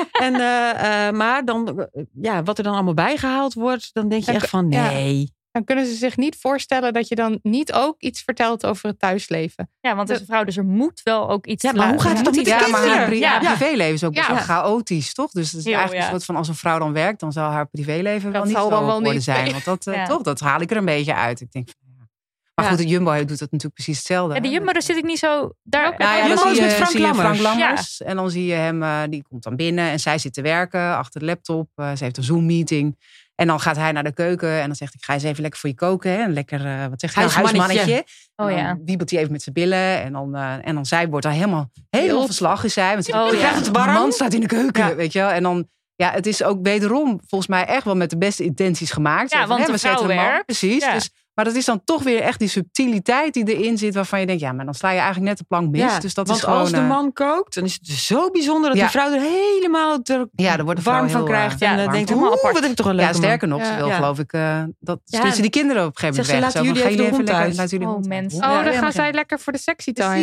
Maar dan, wat er dan allemaal bijgehaald wordt, dan denk je echt van nee.
Dan kunnen ze zich niet voorstellen dat je dan niet ook iets vertelt over het thuisleven.
Ja, want als een vrouw, dus er moet wel ook iets...
Ja, maar hoe gaat het dan met de kinderen?
Maar haar privéleven is ook best wel chaotisch, toch? Dus het is eigenlijk een soort van, als een vrouw dan werkt, dan zal haar privéleven wel niet zo worden zijn. Want dat haal ik er een beetje uit. Ik denk, maar goed, de Jumbo doet dat natuurlijk precies hetzelfde.
Ja, de Jumbo, daar zit ik niet zo...
Dan zie je Frank Lammers. En dan zie je hem, die komt dan binnen en zij zit te werken achter de laptop. Ze heeft een Zoom-meeting. En dan gaat hij naar de keuken en dan zegt hij, ga eens even lekker voor je koken. Hè? Een lekker, wat zegt hij, huismannetje. Wiebelt hij even met zijn billen. En dan zij wordt daar helemaal verslag is zij. Want de man staat in de keuken, weet je wel. En dan, het is ook wederom volgens mij echt wel met de beste intenties gemaakt.
Ja, want de vrouw werkt.
Precies,
ja.
Dus, maar dat is dan toch weer echt die subtiliteit die erin zit, waarvan je denkt, maar dan sla je eigenlijk net de plank mis.
Ja,
dus dat
want
is gewoon,
als de man kookt, dan is het zo bijzonder dat de vrouw er helemaal warm van krijgt. En dan denkt, wat heb ik toch een leuke man.
Sterker nog, ze wil geloof ik, dat stuurt ze die kinderen op een gegeven moment weg.
Laten jullie even de hond uit.
Mensen.
Dan gaan zij lekker voor de sexy time.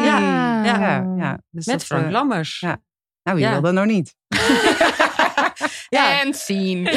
Dus
met Frank Lammers.
Ja. Nou, wie wil dat nou niet?
En zien.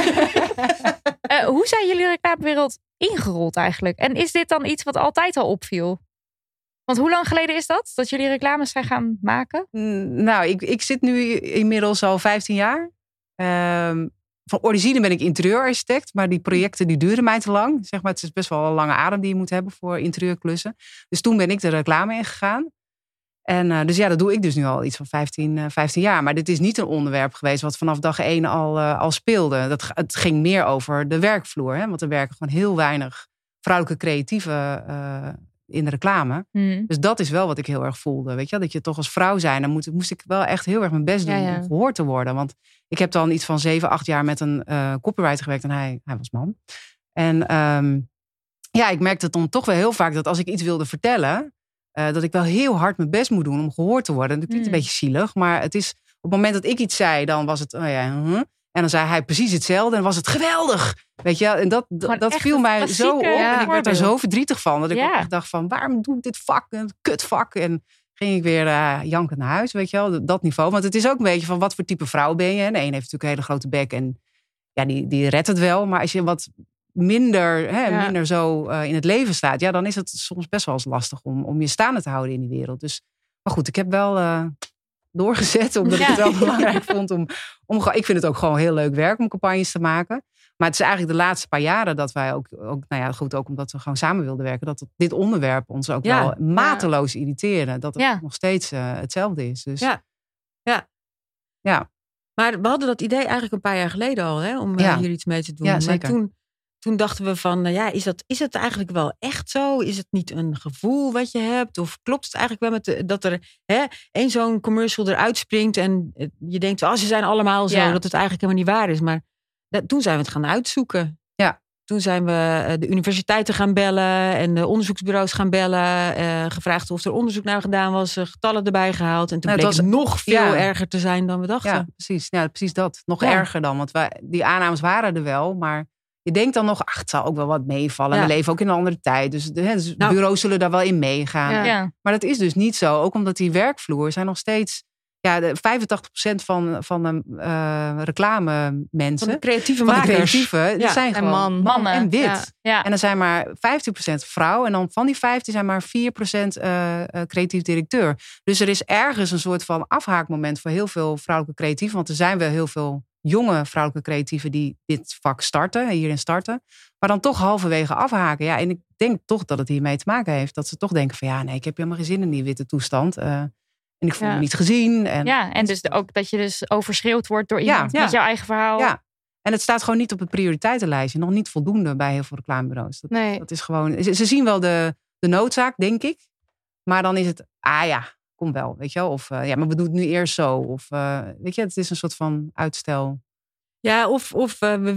Hoe zijn jullie reclamewereld ingerold eigenlijk? En is dit dan iets wat altijd al opviel? Want hoe lang geleden is dat jullie reclames zijn gaan maken?
Nou, ik zit nu inmiddels al 15 jaar. van origine ben ik interieurarchitect. Maar die projecten die duren mij te lang. Zeg maar, het is best wel een lange adem die je moet hebben voor interieurklussen. Dus toen ben ik de reclame ingegaan. En dus dat doe ik dus nu al iets van 15 jaar. Maar dit is niet een onderwerp geweest wat vanaf dag 1 al speelde. Het ging meer over de werkvloer. Hè? Want er werken gewoon heel weinig vrouwelijke creatieven in de reclame. Dus dat is wel wat ik heel erg voelde. Weet je? Dat je toch als vrouw zijn, dan moest ik wel echt heel erg mijn best doen om gehoord te worden. Want ik heb dan iets van 7-8 jaar met een copywriter gewerkt en hij was man. En ik merkte dan toch wel heel vaak dat als ik iets wilde vertellen, dat ik wel heel hard mijn best moet doen om gehoord te worden. Dat klinkt een beetje zielig, maar het is op het moment dat ik iets zei, dan was het en dan zei hij precies hetzelfde en was het geweldig. Weet je, en dat viel mij zo op. En ik werd er zo verdrietig van. Dat ik ook echt dacht van, waarom doe ik dit vak? Een kutvak. En ging ik weer jankend naar huis, weet je wel. Dat niveau. Want het is ook een beetje van, wat voor type vrouw ben je? En de een heeft natuurlijk een hele grote bek. En die redt het wel. Maar als je wat minder zo in het leven staat, dan is het soms best wel eens lastig om je staande te houden in die wereld. Dus, maar goed, ik heb wel doorgezet, omdat ik het wel belangrijk vond om ik vind het ook gewoon heel leuk werk om campagnes te maken. Maar het is eigenlijk de laatste paar jaren dat wij ook omdat we gewoon samen wilden werken, dat dit onderwerp ons ook wel mateloos irriteerde. Dat het nog steeds hetzelfde is. Dus, ja.
Maar we hadden dat idee eigenlijk een paar jaar geleden al, hè, om hier iets mee te doen.
Ja, zeker.
Maar toen dachten we van, is het eigenlijk wel echt zo? Is het niet een gevoel wat je hebt? Of klopt het eigenlijk wel dat er één zo'n commercial eruit springt en je denkt, ze zijn allemaal zo, dat het eigenlijk helemaal niet waar is. Maar toen zijn we het gaan uitzoeken.
Ja.
Toen zijn we de universiteiten gaan bellen en de onderzoeksbureaus gaan bellen. Gevraagd of er onderzoek naar gedaan was, getallen erbij gehaald. En toen bleek het nog veel erger te zijn dan we dachten.
Ja, precies. Ja, precies dat. Nog erger dan. Want die aannames waren er wel, maar je denkt dan nog, het zal ook wel wat meevallen. We leven ook in een andere tijd. Dus bureaus zullen daar wel in meegaan.
Ja.
Maar dat is dus niet zo. Ook omdat die werkvloer zijn nog steeds 85% van de reclame mensen.
Van de creatieve makers.
Die zijn gewoon mannen en wit.
Ja.
En er zijn maar 15% vrouw. En dan van die 15 zijn maar 4% creatief directeur. Dus er is ergens een soort van afhaakmoment voor heel veel vrouwelijke creatieven. Want er zijn wel heel veel jonge vrouwelijke creatieven die dit vak hierin starten. Maar dan toch halverwege afhaken. Ja, en ik denk toch dat het hiermee te maken heeft. Dat ze toch denken van ik heb helemaal geen zin in die witte toestand. En ik voel me niet gezien.
En dus ook dat je dus overschreeuwd wordt door iemand met jouw eigen verhaal.
Ja, en het staat gewoon niet op het prioriteitenlijstje. Nog niet voldoende bij heel veel reclamebureaus. Dat is gewoon, ze zien wel de noodzaak, denk ik. Maar dan is het, kom wel, weet je wel. Of maar we doen het nu eerst zo. Of weet je, het is een soort van uitstel.
Ja, of we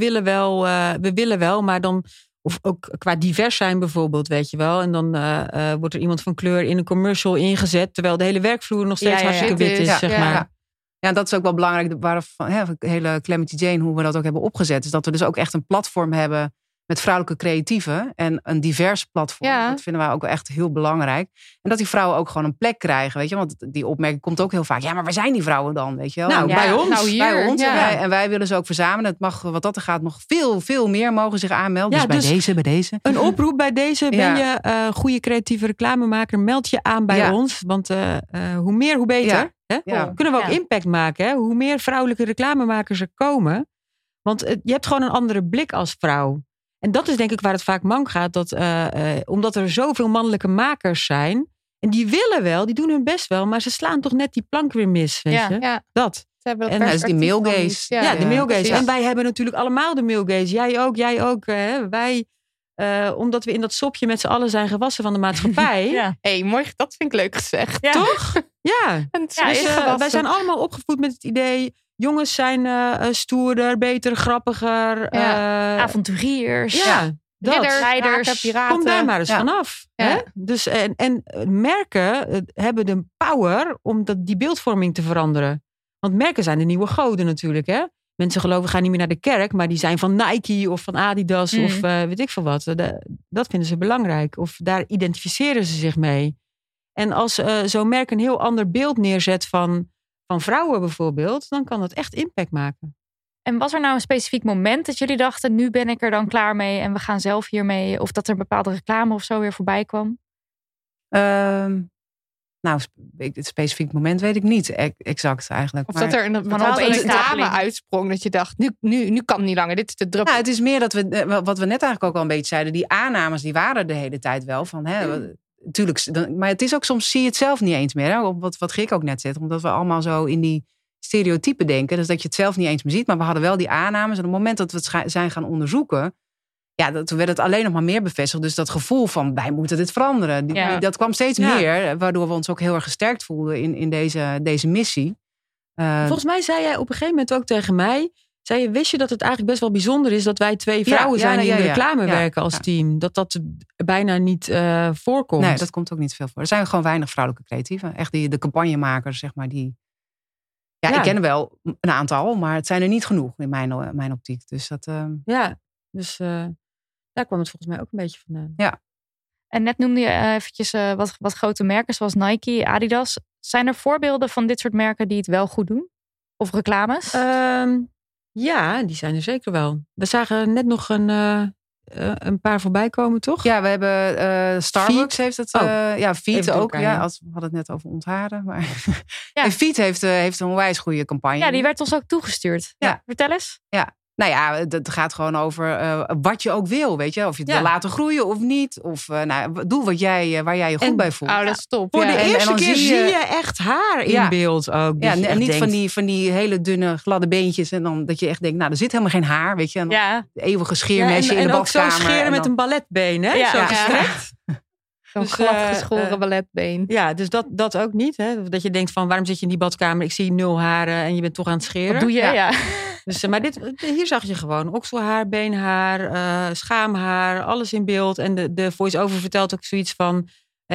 willen wel, maar dan, of ook qua divers zijn bijvoorbeeld, weet je wel. En dan wordt er iemand van kleur in een commercial ingezet, terwijl de hele werkvloer nog steeds hartstikke wit is, zeg maar.
Ja, dat is ook wel belangrijk. Hele Calamity Jane, hoe we dat ook hebben opgezet, is dat we dus ook echt een platform hebben met vrouwelijke creatieven en een divers platform. Ja. Dat vinden wij ook echt heel belangrijk. En dat die vrouwen ook gewoon een plek krijgen, weet je. Want die opmerking komt ook heel vaak. Ja, maar waar zijn die vrouwen dan, weet je wel?
Nou, bij ons.
Nou, hier. Bij ons. Ja. En wij willen ze ook verzamelen. Het mag, wat dat er gaat, nog veel, veel meer mogen zich aanmelden. Ja, dus bij deze.
Een oproep bij deze. Ben je goede creatieve reclamemaker? Meld je aan bij ons. Want hoe meer, hoe beter.
Ja.
Hè? Ja. Kunnen we ook impact maken. Hè? Hoe meer vrouwelijke reclamemakers er komen. Want je hebt gewoon een andere blik als vrouw. En dat is denk ik waar het vaak mank gaat. Dat, omdat er zoveel mannelijke makers zijn. En die willen wel, die doen hun best wel. Maar ze slaan toch net die plank weer mis. Weet je? Ja. Dat.
Ze hebben
en dat is die male gaze.
Ja, de male gaze. En wij hebben natuurlijk allemaal de male gaze. Jij ook. Wij, omdat we in dat sopje met z'n allen zijn gewassen van de maatschappij.
Mooi, dat vind ik leuk gezegd.
Ja. Toch? Ja. Wij zijn allemaal opgevoed met het idee, jongens zijn stoerder, beter, grappiger.
Avonturiers.
Ja,
rijders, piraten.
Kom daar maar eens vanaf.
Ja.
Hè? Dus, en merken hebben de power om die beeldvorming te veranderen. Want merken zijn de nieuwe goden natuurlijk. Hè? Mensen geloven, gaan niet meer naar de kerk, maar die zijn van Nike of van Adidas of weet ik veel wat. Dat vinden ze belangrijk. Of daar identificeren ze zich mee. En als zo'n merk een heel ander beeld neerzet van vrouwen bijvoorbeeld, dan kan dat echt impact maken.
En was er nou een specifiek moment dat jullie dachten, nu ben ik er dan klaar mee en we gaan zelf hiermee, of dat er een bepaalde reclame of zo weer voorbij kwam?
Nou, het specifiek moment weet ik niet exact eigenlijk.
Of dat er een bepaalde reclame uitsprong dat je dacht, nu kan het niet langer, dit is te druppel.
Nou, het is meer dat wat we net eigenlijk ook al een beetje zeiden, die aannames die waren de hele tijd wel van, natuurlijk, maar het is ook soms zie je het zelf niet eens meer. Hè? Wat Geert ook net zegt, omdat we allemaal zo in die stereotypen denken, dus dat je het zelf niet eens meer ziet, maar we hadden wel die aannames en op het moment dat we het zijn gaan onderzoeken, toen werd het alleen nog maar meer bevestigd. Dus dat gevoel van, wij moeten dit veranderen. Dat kwam steeds meer. Waardoor we ons ook heel erg gesterkt voelden in deze missie.
Volgens mij zei jij op een gegeven moment ook tegen mij, wist je dat het eigenlijk best wel bijzonder is dat wij 2 vrouwen zijn die in de reclame werken als team? Dat bijna niet voorkomt.
Nee, dat komt ook niet veel voor. Er zijn gewoon weinig vrouwelijke creatieven. Echt de campagnemakers, zeg maar, die... Ja, ik ken er wel een aantal, maar het zijn er niet genoeg in mijn optiek. Dus dat...
Dus daar kwam het volgens mij ook een beetje vandaan.
Ja.
En net noemde je eventjes wat grote merken zoals Nike, Adidas. Zijn er voorbeelden van dit soort merken die het wel goed doen? Of reclames?
Ja, die zijn er zeker wel. We zagen net nog een paar voorbij komen, toch?
Ja, we hebben Starbucks heeft het. Feet ook.
We
hadden het net over ontharen. Maar en Feet heeft een onwijs goede campagne.
Ja, die werd ons ook toegestuurd. Ja. Vertel eens.
Ja. Nou ja, het gaat gewoon over wat je ook wil, weet je. Of je het wil laten groeien of niet. Of doe waar jij je goed bij voelt.
Dat is top.
Voor de eerste keer zie je echt haar in beeld ook.
Dus en niet van die hele dunne, gladde beentjes. En dan dat je echt denkt, er zit helemaal geen haar, weet je. En dan de eeuwige scheermesje in de badkamer.
En ook zo scheren met een balletbeen, hè?
Ja.
Zo gestrekt.
Zo'n gladgeschoren balletbeen.
Ja, dus dat ook niet. Hè? Dat je denkt van, waarom zit je in die badkamer? Ik zie 0 haren en je bent toch aan het scheren.
Wat doe je? Ja.
Dus, maar hier zag je gewoon okselhaar, beenhaar, schaamhaar, alles in beeld. En de voice-over vertelt ook zoiets van,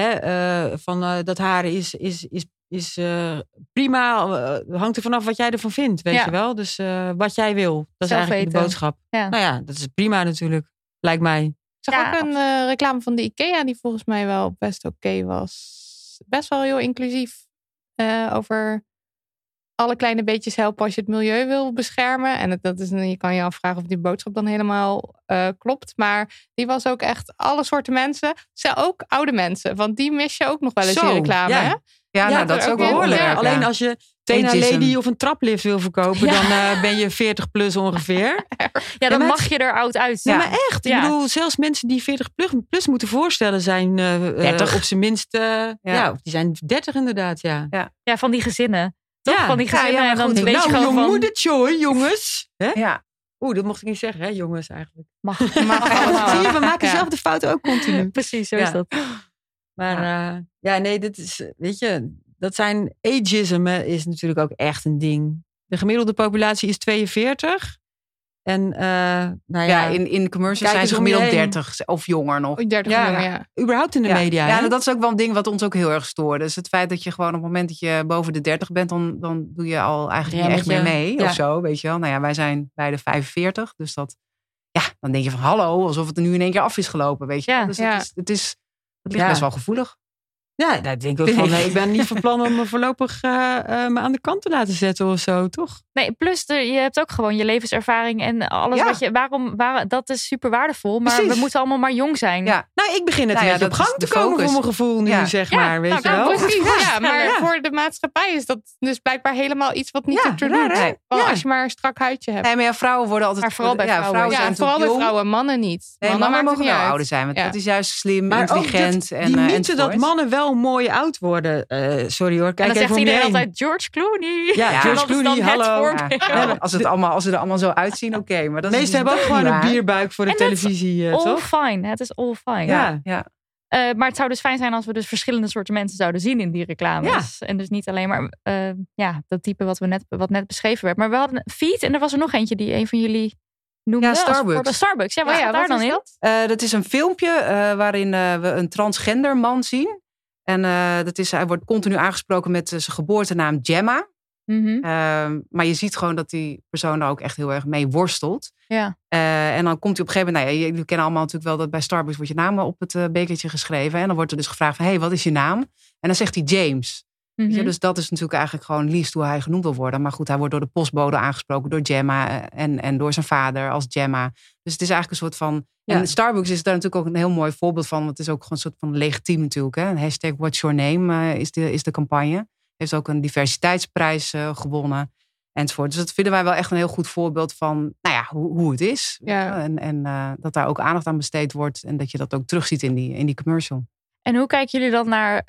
dat haren is prima. Hangt er vanaf wat jij ervan vindt, weet je wel. Dus wat jij wil, dat is eigenlijk de boodschap. Ja. Nou ja, dat is prima natuurlijk, lijkt mij.
Ik zag ook een reclame van de IKEA die volgens mij wel best oké was. Best wel heel inclusief. Over alle kleine beetjes helpen als je het milieu wil beschermen. En je kan je afvragen of die boodschap dan helemaal klopt. Maar die was ook echt alle soorten mensen. Ook oude mensen. Want die mis je ook nog wel eens in reclame.
Ja.
Hè?
Ja, dat is ook behoorlijk. Ja. Alleen als je Tena Lady of een traplift wil verkopen, dan ben je 40 plus ongeveer.
Dan mag je er oud uitzien.
Ja, maar echt. Ik bedoel, zelfs mensen die 40 plus moeten voorstellen zijn 30. Op zijn minst, die zijn 30 inderdaad, ja.
Van die gezinnen. Toch? Van die gezinnen. En dan
goed,
weet je gewoon
jong moedertje hoor, jongens. Hè?
Ja.
Dat mocht ik niet zeggen, hè, jongens eigenlijk.
Mag
Zie je, we maken zelf de fouten ook continu.
Precies, zo is dat.
Maar dit is, weet je, dat zijn ageism is natuurlijk ook echt een ding. De gemiddelde populatie is 42. En
in commercials zijn ze gemiddeld 30 of jonger nog.
30 jonger,
Überhaupt in de media.
Ja, dat is ook wel een ding wat ons ook heel erg stoort. Dus het feit dat je gewoon op het moment dat je boven de 30 bent, dan doe je al eigenlijk niet echt meer mee of zo, weet je wel. Nou ja, wij zijn beide 45, dus dan denk je van hallo, alsof het er nu in één keer af is gelopen, weet je wel. Dus het ligt best wel gevoelig.
Ja, daar denk ik ook van. Ik ben niet van plan om me voorlopig me aan de kant te laten zetten of zo, toch?
Nee, plus je hebt ook gewoon je levenservaring en alles wat je... Waarom, dat is super waardevol, maar we moeten allemaal maar jong zijn.
Ja. Nou, ik begin het op gang te komen voor mijn gevoel nu, zeg maar. Weet je wel?
Precies. Ja, maar voor de maatschappij is dat dus blijkbaar helemaal iets wat niet te doen is. Als je maar een strak huidje hebt.
Nee, maar vrouwen worden altijd...
Maar vooral bij vrouwen.
Ja, vooral bij vrouwen, mannen niet.
Mannen mogen wel ouder zijn, want dat is juist slim, intelligent.
Die mythe dat mannen wel mooi oud worden. Sorry hoor, kijk
en dan
even
zegt iedereen altijd George Clooney.
Ja, George Clooney, hallo.
Als ze er allemaal zo uitzien, oké. Maar
de meesten hebben ook gewoon een bierbuik voor de televisie,
all
toch?
Fine. Het is all fine.
Ja.
Maar het zou dus fijn zijn als we dus verschillende soorten mensen zouden zien in die reclames. Ja. En dus niet alleen maar dat type wat net beschreven werd. Maar we hadden Feet en er was er nog eentje die een van jullie noemde.
Ja, Starbucks.
Starbucks. Ja, wat zit daar dan in?
Dat is een filmpje waarin we een transgender man zien. En hij wordt continu aangesproken met zijn geboortenaam Gemma.
Mm-hmm.
Maar je ziet gewoon dat die persoon daar ook echt heel erg mee worstelt.
Ja.
En dan komt hij op een gegeven moment... jullie kennen allemaal natuurlijk wel dat bij Starbucks wordt je naam op het bekertje geschreven. En dan wordt er dus gevraagd van, wat is je naam? En dan zegt hij James. Weet je? Dus dat is natuurlijk eigenlijk gewoon liefst hoe hij genoemd wil worden. Maar goed, hij wordt door de postbode aangesproken door Gemma en door zijn vader als Gemma. Dus het is eigenlijk een soort van... Ja. En Starbucks is daar natuurlijk ook een heel mooi voorbeeld van. Want het is ook gewoon een soort van legitiem natuurlijk. Hè? Hashtag What's Your Name is de campagne. Heeft ook een diversiteitsprijs gewonnen. Enzovoort. Dus dat vinden wij wel echt een heel goed voorbeeld van hoe het is.
Ja.
En dat daar ook aandacht aan besteed wordt. En dat je dat ook terugziet in die commercial.
En hoe kijken jullie dan naar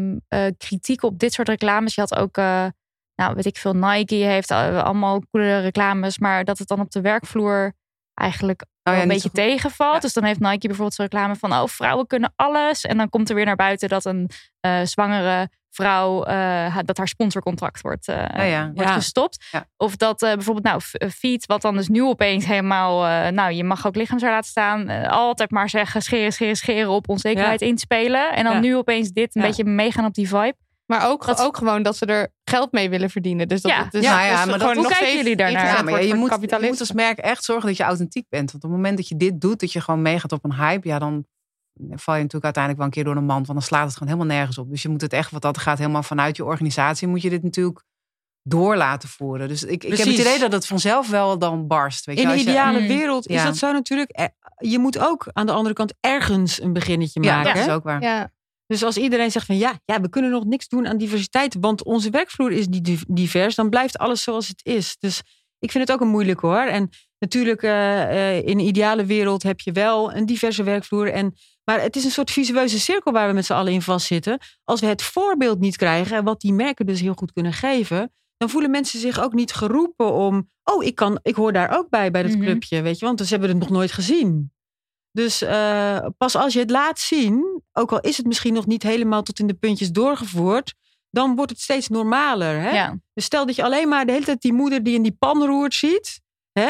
kritiek op dit soort reclames? Je had ook, weet ik veel, Nike heeft allemaal coole reclames. Maar dat het dan op de werkvloer eigenlijk een beetje tegenvalt. Ja. Dus dan heeft Nike bijvoorbeeld zo'n reclame van... vrouwen kunnen alles. En dan komt er weer naar buiten dat een zwangere vrouw... dat haar sponsorcontract wordt gestopt. Ja. Of dat bijvoorbeeld Feet, wat dan dus nu opeens helemaal... je mag ook lichaamshaar laten staan. Altijd maar zeggen scheren op onzekerheid inspelen. En dan nu opeens dit een beetje meegaan op die vibe.
Maar ook gewoon dat ze er geld mee willen verdienen. Dus
maar
hoe kijken jullie daarnaar?
Ja, maar je moet als merk echt zorgen dat je authentiek bent. Want op het moment dat je dit doet, dat je gewoon meegaat op een hype... ja, dan val je natuurlijk uiteindelijk wel een keer door de mand. Want dan slaat het gewoon helemaal nergens op. Dus je moet het echt, wat dat gaat, helemaal vanuit je organisatie... moet je dit natuurlijk door laten voeren. Dus ik heb het idee dat het vanzelf wel dan barst. Weet je,
in de ideale wereld is dat zo natuurlijk. Je moet ook aan de andere kant ergens een beginnetje maken.
Ja, dat is ook waar.
Ja.
Dus als iedereen zegt van we kunnen nog niks doen aan diversiteit, want onze werkvloer is divers, dan blijft alles zoals het is. Dus ik vind het ook een moeilijke hoor. En natuurlijk in een ideale wereld heb je wel een diverse werkvloer. Maar het is een soort visueuze cirkel waar we met z'n allen in vastzitten. Als we het voorbeeld niet krijgen, wat die merken dus heel goed kunnen geven, dan voelen mensen zich ook niet geroepen om, ik hoor daar ook bij dat clubje, weet je, want ze hebben het nog nooit gezien. Dus pas als je het laat zien, ook al is het misschien nog niet helemaal tot in de puntjes doorgevoerd, dan wordt het steeds normaler. Hè? Ja. Dus stel dat je alleen maar de hele tijd die moeder die in die pan roert ziet, hè?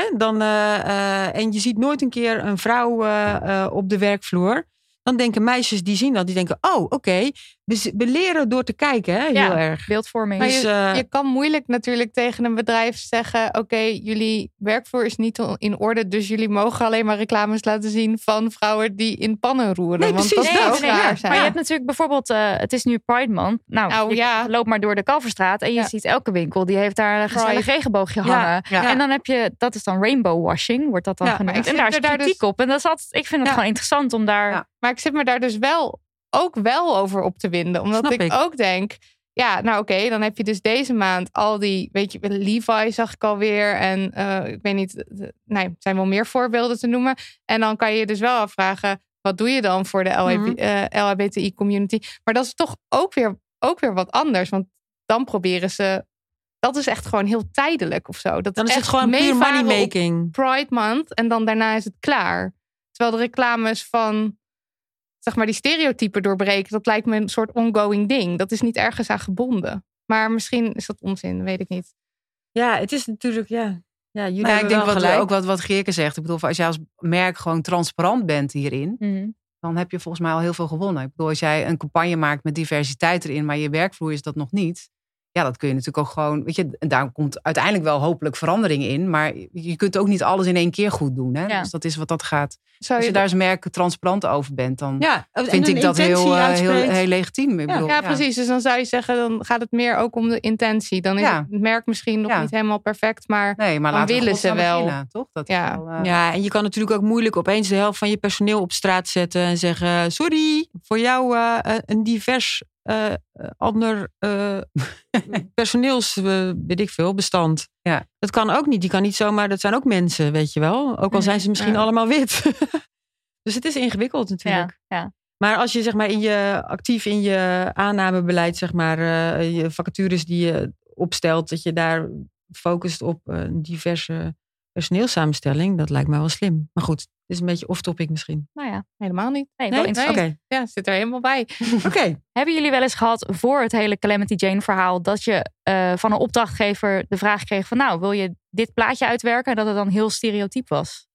En je ziet nooit een keer een vrouw op de werkvloer. Dan denken meisjes die zien dat, die denken, oké, we leren door te kijken, hè? Heel erg.
Beeldvorming.
Maar je kan moeilijk natuurlijk tegen een bedrijf zeggen, oké, jullie werkvloer is niet in orde, dus jullie mogen alleen maar reclames laten zien van vrouwen die in pannen roeren.
Nee,
want
precies.
Dat zou ook raar zijn.
Maar je hebt natuurlijk bijvoorbeeld, het is nu Pride Month. Loop maar door de Kalverstraat en je ziet elke winkel, die heeft daar een gezellig regenboogje hangen. Ja. En dan heb je, dat is dan rainbow washing, wordt dat dan genoemd. En daar is kritiek op. En dat is altijd, ik vind het gewoon interessant om daar...
Ja. Maar ik zit me daar dus ook wel over op te winden. Omdat ik ook denk, dan heb je dus deze maand al die, weet je, Levi zag ik alweer. En ik weet niet, er zijn wel meer voorbeelden te noemen. En dan kan je dus wel afvragen, wat doe je dan voor de LHBTI community? Maar dat is toch ook weer wat anders. Want dan proberen ze, dat is echt gewoon heel tijdelijk of zo.
Dan is het gewoon puur money making.
Pride Month en dan daarna is het klaar. Terwijl de reclames van, zeg maar, die stereotypen doorbreken, dat lijkt me een soort ongoing ding. Dat is niet ergens aan gebonden. Maar misschien is dat onzin, weet ik niet.
Ja, het is natuurlijk, jullie
ik denk wat Geerke zegt. Ik bedoel, als jij als merk gewoon transparant bent hierin, dan heb je volgens mij al heel veel gewonnen. Ik bedoel, als jij een campagne maakt met diversiteit erin, maar je werkvloer is dat nog niet, ja, dat kun je natuurlijk ook gewoon, weet je, daar komt uiteindelijk wel hopelijk verandering in, maar je kunt ook niet alles in één keer goed doen. Hè? Ja. Dus dat is wat dat gaat. Als je daar als merk transparant over bent, dan vind ik dat heel legitiem. Ik bedoel,
precies. Dus dan zou je zeggen, dan gaat het meer ook om de intentie. Dan is het merk misschien nog niet helemaal perfect, maar dan willen ze wel.
Beginnen, toch? Dat
en je kan natuurlijk ook moeilijk opeens de helft van je personeel op straat zetten en zeggen, sorry, voor jou een divers ander personeels, weet ik veel, bestand. Ja. Dat kan ook niet. Die kan niet zomaar, dat zijn ook mensen, weet je wel. Ook al zijn ze misschien allemaal wit. Dus het is ingewikkeld natuurlijk. Ja. Maar als je zeg maar actief in je aannamebeleid, zeg maar, je vacatures die je opstelt, dat je daar focust op een diverse personeelssamenstelling, dat lijkt mij wel slim. Maar goed, het is een beetje off-topic misschien.
Nou ja, helemaal niet.
Nee, wel interessant.
Okay.
Ja, zit er helemaal bij.
Okay.
Hebben jullie wel eens gehad voor het hele Calamity Jane verhaal dat je van een opdrachtgever de vraag kreeg van, wil je dit plaatje uitwerken? En dat het dan heel stereotyp was?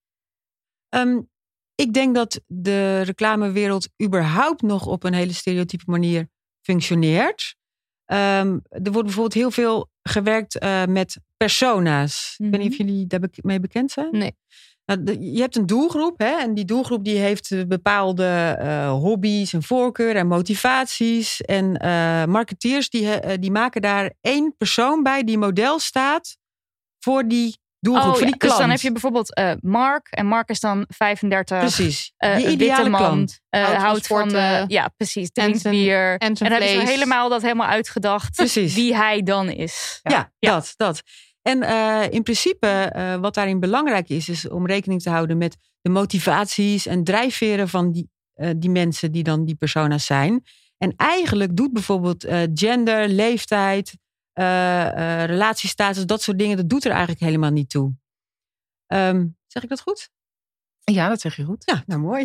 Ik denk dat de reclamewereld überhaupt nog op een hele stereotype manier functioneert. Er wordt bijvoorbeeld heel veel gewerkt met persona's. Ik weet niet of jullie daarmee bekend zijn.
Nee.
Je hebt een doelgroep, hè? En die doelgroep die heeft bepaalde hobby's en voorkeuren en motivaties. En marketeers die maken daar 1 persoon bij die model staat voor die doelgroep, voor die klant.
Dus dan heb je bijvoorbeeld Mark. En Mark is dan 35.
Precies, die ideale
man,
klant.
houdt van precies, drinkt bier. En dan hebben ze helemaal uitgedacht wie hij dan is.
Ja. Dat. En in principe, wat daarin belangrijk is om rekening te houden met de motivaties en drijfveren van die mensen die dan die persona's zijn. En eigenlijk doet bijvoorbeeld gender, leeftijd, relatiestatus, dat soort dingen, dat doet er eigenlijk helemaal niet toe. Zeg ik dat goed?
Ja, dat zeg je goed.
Ja, nou mooi.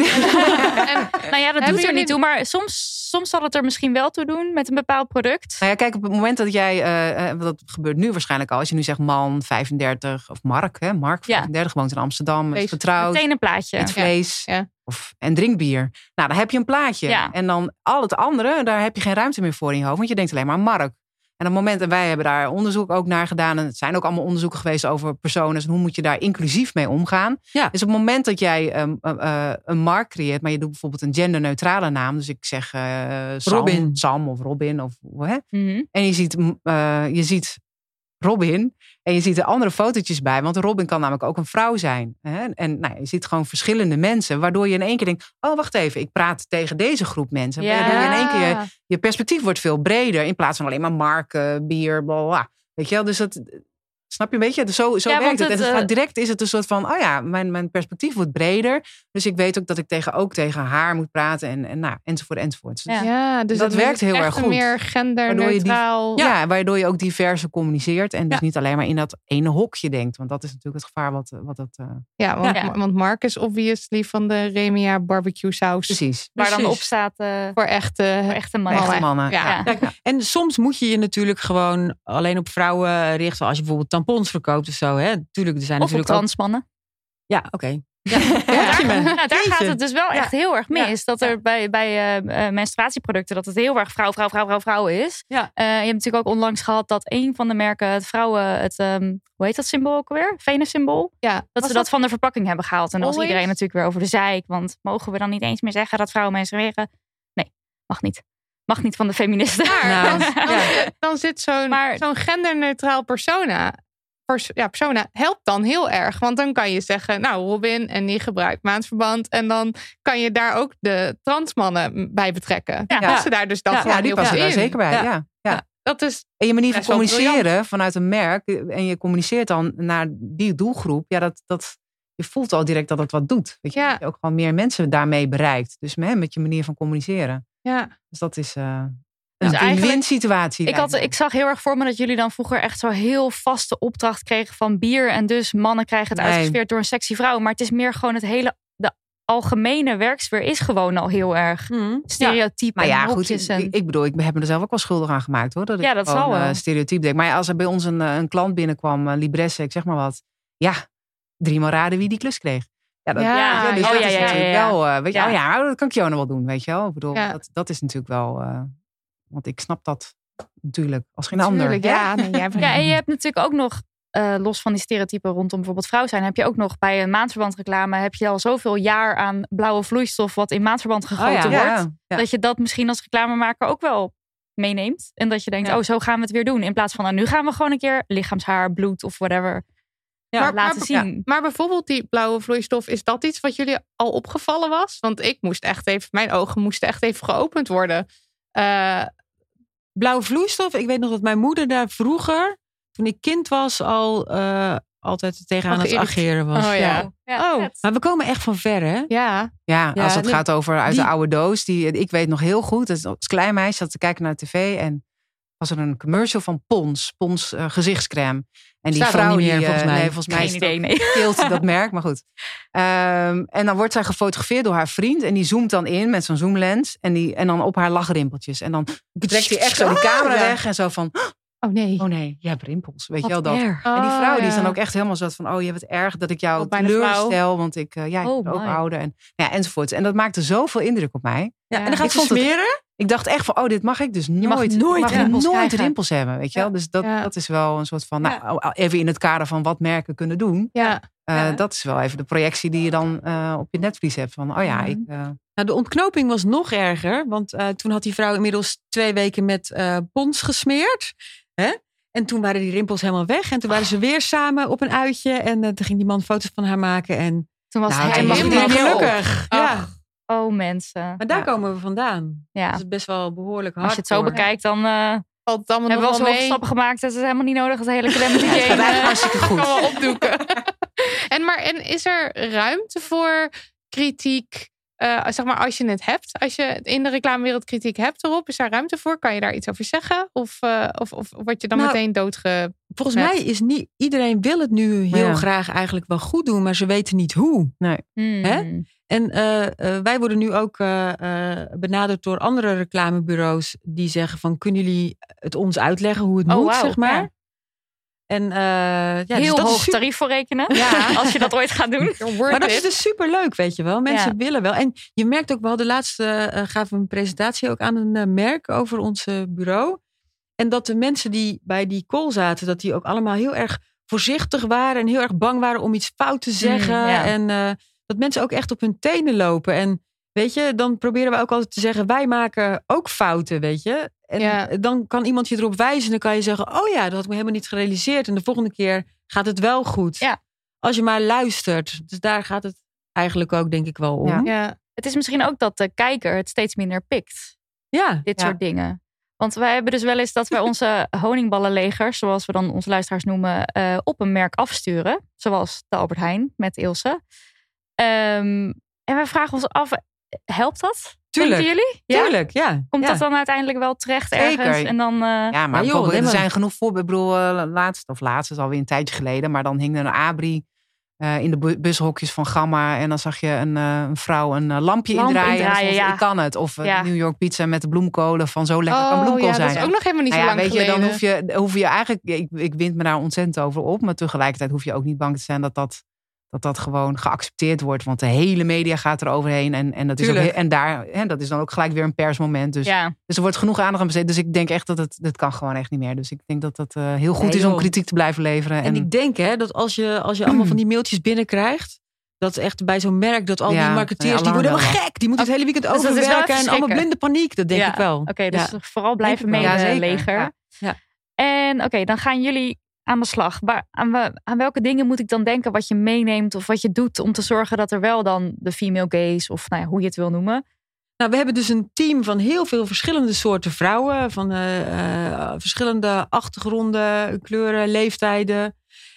Dat doet er niet toe. Maar soms zal het er misschien wel toe doen met een bepaald product.
Nou ja, kijk, op het moment dat jij... dat gebeurt nu waarschijnlijk al. Als je nu zegt man, 35. Of Mark, hè? Mark, 35, woont in Amsterdam. Is getrouwd.
Meteen een plaatje.
Met vlees. Ja. En drinkbier. Nou, dan heb je een plaatje. Ja. En dan al het andere, daar heb je geen ruimte meer voor in je hoofd. Want je denkt alleen maar aan Mark. En op het moment, en wij hebben daar onderzoek ook naar gedaan. En het zijn ook allemaal onderzoeken geweest over personen. En hoe moet je daar inclusief mee omgaan. Ja. Dus op het moment dat jij een markt creëert. Maar je doet bijvoorbeeld een genderneutrale naam. Dus ik zeg Sam of Robin. Of, hè? Mm-hmm. En je ziet Robin. En je ziet er andere fotootjes bij. Want Robin kan namelijk ook een vrouw zijn. Hè? En je ziet gewoon verschillende mensen. Waardoor je in één keer denkt. Oh, wacht even. Ik praat tegen deze groep mensen. Ja. Waardoor je in één keer je perspectief wordt veel breder. In plaats van alleen maar marken, bier, bla. Weet je wel? Dus dat... Snap je een beetje? Zo werkt het. En direct is het een soort van... mijn perspectief wordt breder. Dus ik weet ook dat ik tegen haar moet praten. Enzovoort. Dus dat werkt heel erg goed.
Meer genderneutraal.
Waardoor je ook diverse communiceert. En dus niet alleen maar in dat ene hokje denkt. Want dat is natuurlijk het gevaar wat dat...
Want Mark is obviously van de Remia barbecue saus.
Precies.
Waar dan op staat...
voor echte mannen.
Ja. En soms moet je natuurlijk gewoon alleen op vrouwen richten. Als je bijvoorbeeld tampons verkoopt of zo. Hè? Tuurlijk, er zijn
of
natuurlijk
op transmannen.
Ja, oké.
Daar gaat het dus wel echt heel erg mis. Dat er bij menstruatieproducten dat het heel erg vrouw is. Ja. Je hebt natuurlijk ook onlangs gehad dat een van de merken het vrouwen hoe heet dat symbool ook alweer? Venus-symbool. Ja. Dat ze dat van de verpakking hebben gehaald. En dan was iedereen natuurlijk weer over de zeik. Want mogen we dan niet eens meer zeggen dat vrouwen menstrueren? Nee, mag niet. Mag niet van de feministen.
Dan zit zo'n genderneutraal persona helpt dan heel erg. Want dan kan je zeggen, Robin en die gebruikt maandverband. En dan kan je daar ook de transmannen bij betrekken. Die passen daar dus dan gewoon heel
goed in. Daar zeker bij, ja.
Dat is
en je manier van communiceren vanuit een merk. En je communiceert dan naar die doelgroep. Ja, dat je voelt al direct dat het wat doet. Weet je? Dat je ook gewoon meer mensen daarmee bereikt. Dus met je manier van communiceren. Ja. Dus dat is... een win-win situatie.
Ik zag heel erg voor me dat jullie dan vroeger echt zo heel vaste opdracht kregen van bier. En dus mannen krijgen het uitgesfeerd door een sexy vrouw. Maar het is meer gewoon de algemene werksfeer is gewoon al heel erg stereotype.
Maar goed, ik bedoel, ik heb me er zelf ook wel schuldig aan gemaakt hoor. Dat ik
dat zal wel.
Stereotype denk. Maar als er bij ons een klant binnenkwam, Libresse, ik zeg maar wat. 3 maal raden wie die klus kreeg. Dat is natuurlijk wel. Weet je, dat kan Kiona wel doen, weet je wel. Ik bedoel, dat is natuurlijk wel. Want ik snap dat natuurlijk als geen ander.
En je hebt natuurlijk ook nog, los van die stereotypen rondom bijvoorbeeld vrouw zijn, heb je ook nog bij een maandverbandreclame, heb je al zoveel jaar aan blauwe vloeistof wat in maandverband gegoten wordt. Ja. Dat je dat misschien als reclamemaker ook wel meeneemt. En dat je denkt, zo gaan we het weer doen. In plaats van, nu gaan we gewoon een keer lichaamshaar, bloed of whatever laten zien.
Ja. Maar bijvoorbeeld die blauwe vloeistof, is dat iets wat jullie al opgevallen was? Want mijn ogen moesten echt even geopend worden.
Blauwe vloeistof. Ik weet nog dat mijn moeder daar vroeger, toen ik kind was, al altijd tegenaan het ageren was. Maar we komen echt van ver, hè?
Ja, als het gaat over uit de oude doos. Ik weet nog heel goed. Als klein meisje zat te kijken naar de tv en was er een commercial van Pons gezichtscrème. En die vrouw
niet meer, volgens mij.
Volgens mij keelt dat merk, maar goed. En dan wordt zij gefotografeerd door haar vriend. En die zoomt dan in met zo'n zoomlens. En dan op haar lachrimpeltjes. En dan trekt hij echt zo die camera weg. En zo van,
Oh nee.
Oh nee, je hebt rimpels. Weet
Wat
je wel dat?
erg.
En die vrouw die is dan
ja.
ook echt helemaal zo van... je hebt het erg dat ik jou
Wat bijna flauw.
teleurstel. Want ik ben ook
my.
ouder. En, enzovoort. En dat maakte zoveel indruk op mij.
Ja, en dan gaat
Ik
ze
vond het-
smeren.
Ik dacht echt van, dit mag ik dus nooit.
mag nooit
mag
rimpels
nooit
krijgen.
rimpels hebben. Weet je wel? Dus dat is wel een soort van... even in het kader van wat merken kunnen doen.
Ja.
Dat is wel even de projectie die je dan op je netvlies hebt. Van, ik...
Nou, de ontknoping was nog erger. Want toen had die vrouw inmiddels 2 weken met pons gesmeerd. Hè? En toen waren die rimpels helemaal weg. En toen waren ze weer samen op een uitje. En toen ging die man foto's van haar maken. En
Toen was
Nou,
hij
toen was
helemaal
het
niet
helemaal
gelukkig.
Ach.
Ja.
Oh, mensen.
Maar daar komen we vandaan.
Ja.
Dat is best wel behoorlijk hard.
Als je het zo bekijkt, dan
Valt het allemaal
hebben we
nog
al
wel
zoveel
mee.
stappen gemaakt. Het is helemaal niet nodig. Het hele crème die
Het gaat eigenlijk hartstikke goed.
Kan wel opdoeken. en is er ruimte voor kritiek? Zeg maar als je het hebt. Als je in de reclamewereld kritiek hebt erop. Is daar ruimte voor? Kan je daar iets over zeggen? Of word je dan
Nou,
meteen doodge...
Volgens mij is niet iedereen wil het nu heel graag eigenlijk wel goed doen. Maar ze weten niet hoe. Hè? En wij worden nu ook benaderd door andere reclamebureaus die zeggen van kunnen jullie het ons uitleggen hoe het moet,
wauw,
zeg maar.
ja.
En dus
heel
dat is
hoog tarief voor rekenen.
Ja.
Als je dat ooit gaat doen.
Maar dat is dus superleuk, weet je wel. Mensen willen wel. En je merkt ook, we hadden laatst gaven we een presentatie ook aan een merk over ons bureau. En dat de mensen die bij die call zaten, dat die ook allemaal heel erg voorzichtig waren en heel erg bang waren om iets fout te zeggen.
ja.
En dat mensen ook echt op hun tenen lopen. En weet je, dan proberen we ook altijd te zeggen, wij maken ook fouten, weet je. En dan kan iemand je erop wijzen en dan kan je zeggen, oh ja, dat had ik me helemaal niet gerealiseerd. En de volgende keer gaat het wel goed.
Ja.
Als je maar luistert. Dus daar gaat het eigenlijk ook denk ik wel om.
Ja.
Het is misschien ook dat de kijker het steeds minder pikt.
Ja.
Dit soort dingen. Want wij hebben dus wel eens dat wij onze honingballenlegers, zoals we dan onze luisteraars noemen, op een merk afsturen. Zoals de Albert Heijn met Ilse. En wij vragen ons af, helpt dat?
Tuurlijk.
Denken jullie? Ja?
Tuurlijk, ja.
Komt
Ja.
dat dan uiteindelijk wel terecht
Zeker.
ergens? En dan,
Ja, maar
joh,
er zijn genoeg voorbeelden. Ik bedoel, laatst, het is alweer een tijdje geleden. Maar dan hing er een abri in de bushokjes van Gamma. En dan zag je een vrouw een lampje indraaien. En dan stond ze, ik kan het. Of New York pizza met de bloemkolen. Van zo lekker kan bloemkool zijn.
Dat is ook nog helemaal niet zo lang
weet je,
geleden.
dan hoef je eigenlijk... Ik wind me daar ontzettend over op. Maar tegelijkertijd hoef je ook niet bang te zijn dat gewoon geaccepteerd wordt. Want de hele media gaat er overheen. En dat is ook, dat is dan ook gelijk weer een persmoment. Dus er wordt genoeg aandacht aan besteed. Dus ik denk echt dat kan gewoon echt niet meer. Dus ik denk dat het heel goed is om kritiek te blijven leveren.
En ik denk dat als je allemaal van die mailtjes binnenkrijgt. Dat echt bij zo'n merk dat al die marketeers die worden helemaal gek. Die moeten het hele weekend
Dus dat is wel
overwerken. En
even
allemaal
schrikken.
blinde paniek. Dat denk ik wel.
Oké, dus vooral blijven
Denk ik wel.
medeleger.
Ja.
En dan gaan jullie aan de slag. Maar aan welke dingen moet ik dan denken wat je meeneemt of wat je doet om te zorgen dat er wel dan de female gaze of hoe je het wil noemen.
Nou, we hebben dus een team van heel veel verschillende soorten vrouwen. Van verschillende achtergronden, kleuren, leeftijden.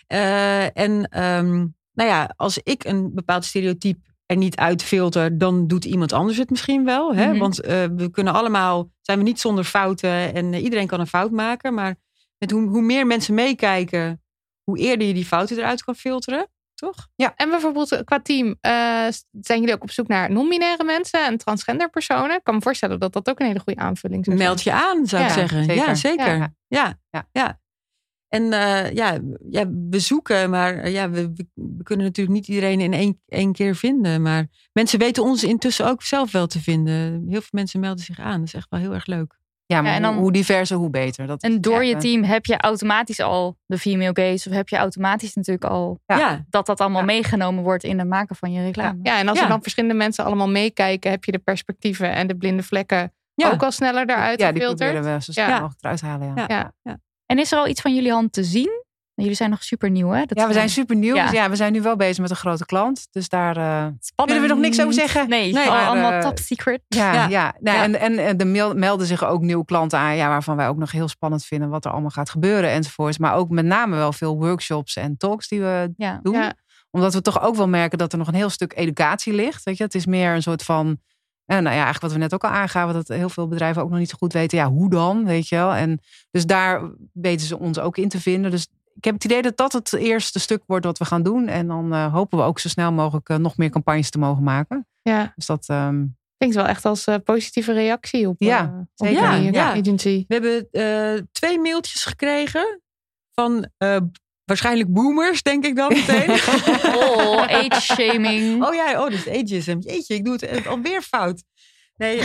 Als ik een bepaald stereotype er niet uitfilter, dan doet iemand anders het misschien wel. Hè?
Mm-hmm.
Want we kunnen allemaal, zijn we niet zonder fouten en iedereen kan een fout maken. Maar met hoe meer mensen meekijken, hoe eerder je die fouten eruit kan filteren. Toch?
Ja, en bijvoorbeeld qua team zijn jullie ook op zoek naar non-binaire mensen en transgender personen. Ik kan me voorstellen dat dat ook een hele goede aanvulling zou zijn.
Meld je aan, zou ik zeggen.
Zeker.
Ja, zeker. Ja. En we zoeken, maar we kunnen natuurlijk niet iedereen in één keer vinden. Maar mensen weten ons intussen ook zelf wel te vinden. Heel veel mensen melden zich aan. Dat is echt wel heel erg leuk.
Ja, maar
en dan,
hoe diverser, hoe beter. Dat
en
is,
door je team heb je automatisch al de female gaze. Of heb je automatisch natuurlijk al dat allemaal meegenomen wordt in het maken van je reclame.
Ja, en als er dan verschillende mensen allemaal meekijken, heb je de perspectieven en de blinde vlekken ook al sneller daaruit
gefilterd.
gefilterd.
Die proberen we zo snel mogelijk eruit halen. Ja.
En is er al iets van jullie hand te zien? Jullie zijn nog super nieuw, hè?
We zijn super nieuw.
Ja.
Dus we zijn nu wel bezig met een grote klant. Dus daar willen we nog niks over zeggen.
Nee,
maar,
allemaal top secret.
En er melden zich ook nieuwe klanten aan. Ja, waarvan wij ook nog heel spannend vinden wat er allemaal gaat gebeuren enzovoorts. Maar ook met name wel veel workshops en talks die we doen. Ja. Omdat we toch ook wel merken dat er nog een heel stuk educatie ligt. Weet je? Het is meer een soort van... eigenlijk wat we net ook al aangaven, dat heel veel bedrijven ook nog niet zo goed weten. Ja, hoe dan? Weet je wel? En dus daar weten ze ons ook in te vinden. Dus ik heb het idee dat dat het eerste stuk wordt wat we gaan doen. En dan hopen we ook zo snel mogelijk nog meer campagnes te mogen maken.
Ja.
Dus dat
Klinkt wel echt als positieve reactie op die agency.
We hebben 2 mailtjes gekregen van waarschijnlijk boomers, denk ik dan meteen.
Age-shaming.
Dat is ageism. Jeetje, ik doe het alweer fout. Nee,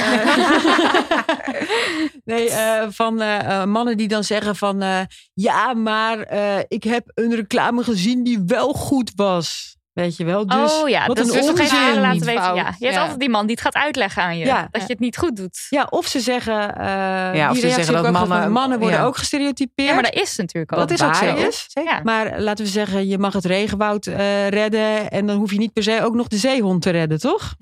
van mannen die dan zeggen van... maar ik heb een reclame gezien die wel goed was. Weet je wel? Dus wat
dat
een
is
onzin.
geen laten weten. Ja. Je hebt altijd die man die het gaat uitleggen aan je.
Ja.
Dat je het niet goed doet.
Ja, of ze zeggen...
of ze zeggen dat
mannen worden ook gestereotypeerd.
Ja, maar dat is natuurlijk ook.
Dat is ook zo.
Ja.
Maar laten we zeggen, je mag het regenwoud redden... en dan hoef je niet per se ook nog de zeehond te redden, toch?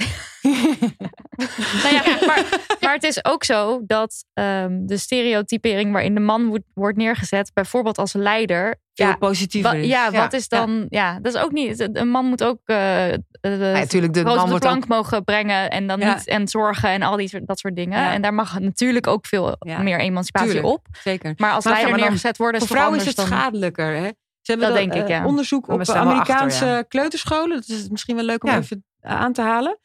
Maar het is ook zo dat de stereotypering waarin de man wordt neergezet... bijvoorbeeld als leider...
veel positiever is.
Wat is dan... Ja, dat is ook niet... Een man moet ook
natuurlijk, de
brood
man
op de
wordt
plank
ook
mogen brengen... en dan niet en zorgen en al dat soort dingen.
Ja.
En daar mag natuurlijk ook veel meer emancipatie op.
Zeker.
Maar als leider neergezet worden...
Voor
is
vrouwen is
het
het schadelijker. Hè? Ze hebben
dat denk ik,
onderzoek op Amerikaanse kleuterscholen. Dat is misschien wel leuk om even aan te halen.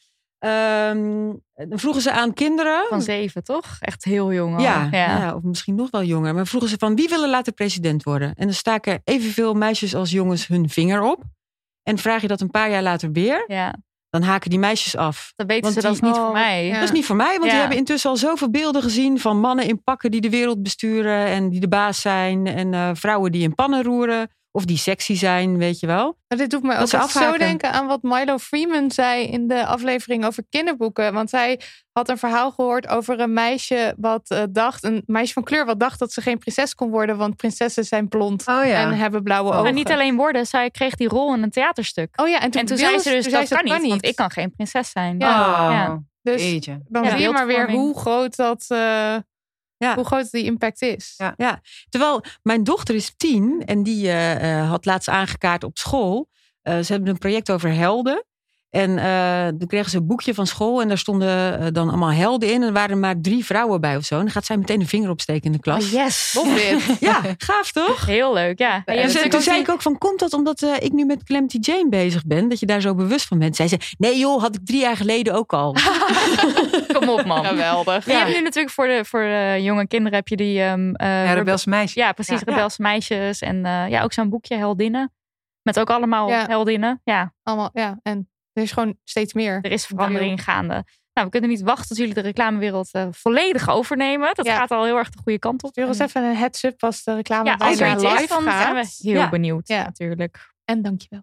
Dan vroegen ze aan kinderen.
Van 7, toch? Echt heel jong.
Ja, of misschien nog wel jonger. Maar vroegen ze van wie willen later president worden? En dan staken evenveel meisjes als jongens hun vinger op. En vraag je dat een paar jaar later weer.
Ja.
Dan haken die meisjes af.
Dan weten ze dat is niet voor mij.
Ja. Dat is niet voor mij, want die hebben intussen al zoveel beelden gezien van mannen in pakken die de wereld besturen en die de baas zijn. En vrouwen die in pannen roeren. Of die sexy zijn, weet je wel.
Maar dit doet me ook zo denken aan wat Milo Freeman zei in de aflevering over kinderboeken. Want zij had een verhaal gehoord over een meisje een meisje van kleur wat dacht dat ze geen prinses kon worden. Want prinsessen zijn blond en hebben blauwe ogen.
En niet alleen worden, zij kreeg die rol in een theaterstuk.
En toen
zei ze dus, dat kan niet, want ik kan geen prinses zijn.
Dus dan zie je maar weer hoe groot dat... hoe groot die impact is.
Ja. Terwijl mijn dochter is 10 en die had laatst aangekaart op school. Ze hebben een project over helden. En dan kregen ze een boekje van school en daar stonden dan allemaal helden in. En er waren maar 3 vrouwen bij of zo. En dan gaat zij meteen een vinger opsteken in de klas.
Oh, yes.
Love it.
Ja, gaaf toch?
Heel leuk, ja.
En toen zei ik ook van, komt dat omdat ik nu met Calamity Jane bezig ben? Dat je daar zo bewust van bent? Zij zei, nee joh, had ik 3 jaar geleden ook al.
Kom op man.
Geweldig.
Ja. Je hebt nu natuurlijk voor de jonge kinderen heb je die...
rebelse meisjes.
Ja, precies. Rebelse meisjes. En ook zo'n boekje Heldinnen. Met ook allemaal heldinnen. Ja.
Allemaal, en er is gewoon steeds meer.
Er is verandering gaande. Nou, we kunnen niet wachten tot jullie de reclamewereld volledig overnemen. Dat gaat al heel erg de goede kant op.
Stuur ons even een heads-up als de reclame
als er
live
iets is, dan
gaat.
zijn we heel benieuwd natuurlijk.
En dankjewel.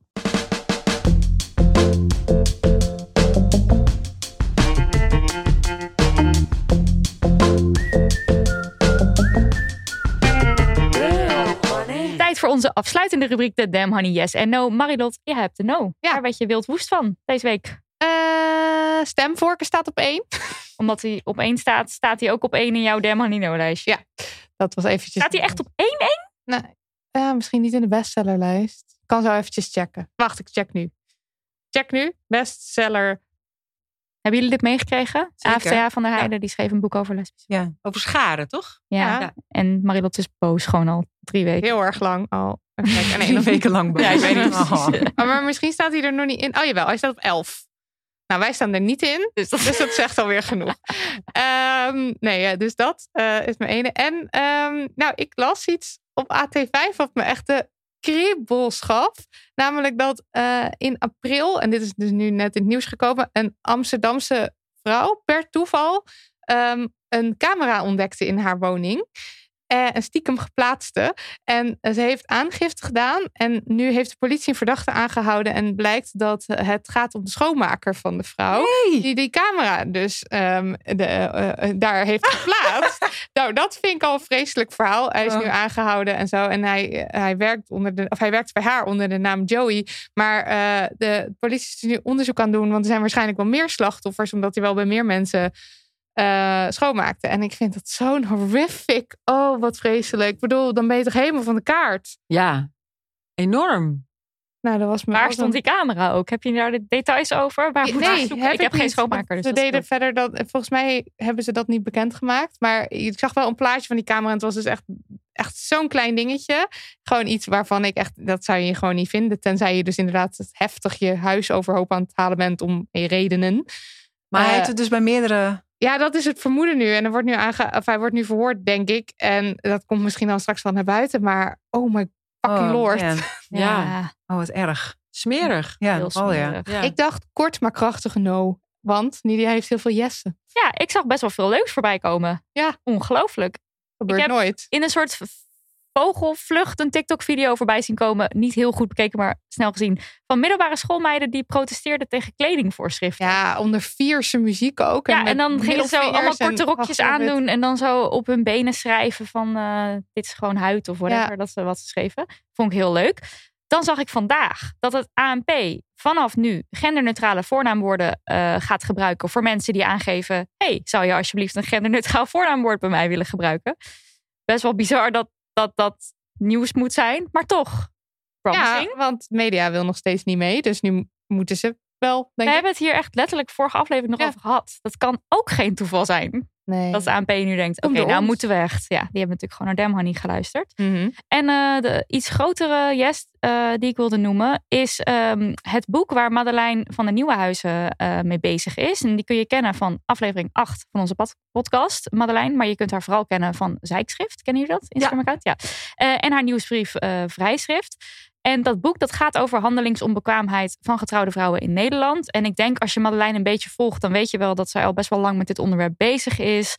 Tijd voor onze afsluitende rubriek, de Damn Honey Yes en No. Marilot, jij hebt de No. Waar werd je wild woest van deze week?
Stemvorken staat op 1.
Omdat hij op 1 staat, staat hij ook op 1 in jouw Damn Honey No lijstje.
Ja, dat was eventjes...
Staat hij echt op 1-1?
Nee, misschien niet in de bestsellerlijst. Ik kan zo eventjes checken. Wacht, ik check nu. Bestseller.
Hebben jullie dit meegekregen?
Zeker.
AFTA van der Heijden, die schreef een boek over lesbisch.
Ja, over scharen, toch?
Ja. En Marilot is boos gewoon al 3 weken.
Heel erg lang al.
Kijk, 3 weken lang boos.
Ja, ik weet niet.
Maar misschien staat hij er nog niet in. Oh jawel, hij staat op 11. Nou, wij staan er niet in. Dus dat zegt alweer genoeg. Dus dat is mijn ene. En ik las iets op AT5 wat me echt de kriebels gaf. Namelijk dat in april, en dit is dus nu net in het nieuws gekomen, een Amsterdamse vrouw per toeval een camera ontdekte in haar woning. En stiekem geplaatste. En ze heeft aangifte gedaan. En nu heeft de politie een verdachte aangehouden. En blijkt dat het gaat om de schoonmaker van de vrouw.
Hey.
Die camera dus daar heeft geplaatst. Nou, dat vind ik al een vreselijk verhaal. Hij is nu aangehouden en zo. En hij werkt bij haar onder de naam Joey. Maar de politie is nu onderzoek aan het doen. Want er zijn waarschijnlijk wel meer slachtoffers. Omdat hij wel bij meer mensen schoonmaakte. En ik vind dat zo'n horrific. Oh, wat vreselijk. Ik bedoel, dan ben je toch helemaal van de kaart.
Ja, enorm.
Nou, dat was
Waar stond die camera ook? Heb je daar de details over? Ik heb geen schoonmaker. Dus
ze deden verder dat. Volgens mij hebben ze dat niet bekendgemaakt. Maar ik zag wel een plaatje van die camera. En het was dus echt zo'n klein dingetje. Gewoon iets waarvan ik echt... Dat zou je gewoon niet vinden. Tenzij je dus inderdaad heftig je huis overhoop aan het halen bent om redenen.
Maar hij heeft het dus bij meerdere...
Ja, dat is het vermoeden nu. En hij wordt nu verhoord, denk ik. En dat komt misschien dan straks wel naar buiten. Maar oh my fucking lord.
Man.
Ja.
Oh, wat erg.
Smerig.
Ja,
Heel
nogal, ja.
smerig.
Ja.
Ik dacht kort maar krachtige no. Want Nidia heeft heel veel jessen.
Ja, ik zag best wel veel leuks voorbij komen.
Ja.
Ongelooflijk.
Gebeurt
Ik heb-
nooit.
In een soort vogelvlucht een TikTok-video voorbij zien komen. Niet heel goed bekeken, maar snel gezien. Van middelbare schoolmeiden die protesteerden tegen kledingvoorschriften.
Ja, onder Vierse muziek ook.
Ja,
met
en dan gingen ze zo allemaal
middelvingers en
korte rokjes
achterwit.
aandoen. En dan zo op hun benen schrijven van dit is gewoon huid of whatever.
Ja.
Dat ze wat ze schreven. Vond ik heel leuk. Dan zag ik vandaag dat het ANP vanaf nu genderneutrale voornaamwoorden gaat gebruiken. Voor mensen die aangeven, hey, zou je alsjeblieft een genderneutraal voornaamwoord bij mij willen gebruiken? Best wel bizar dat nieuws moet zijn. Maar toch, promising.
Ja, want media wil nog steeds niet mee. Dus nu moeten ze wel,
We
denk ik.
hebben het hier echt letterlijk vorige aflevering nog over gehad. Dat kan ook geen toeval zijn.
Nee.
Dat de ANP nu denkt,
Komt
oké,
door
nou
ons.
moeten we echt. Ja, die hebben natuurlijk gewoon naar Damn Honey geluisterd.
Mhm.
En de iets grotere yes die ik wilde noemen is het boek waar Madeleine van de Nieuwenhuizen mee bezig is. En die kun je kennen van aflevering 8 van onze podcast, Madeleine. Maar je kunt haar vooral kennen van Zijkschrift. Kennen jullie dat? Instagram-account? Ja. En haar nieuwsbrief Vrijschrift. En dat boek dat gaat over handelingsonbekwaamheid van getrouwde vrouwen in Nederland. En ik denk als je Madeleine een beetje volgt, dan weet je wel dat zij al best wel lang met dit onderwerp bezig is.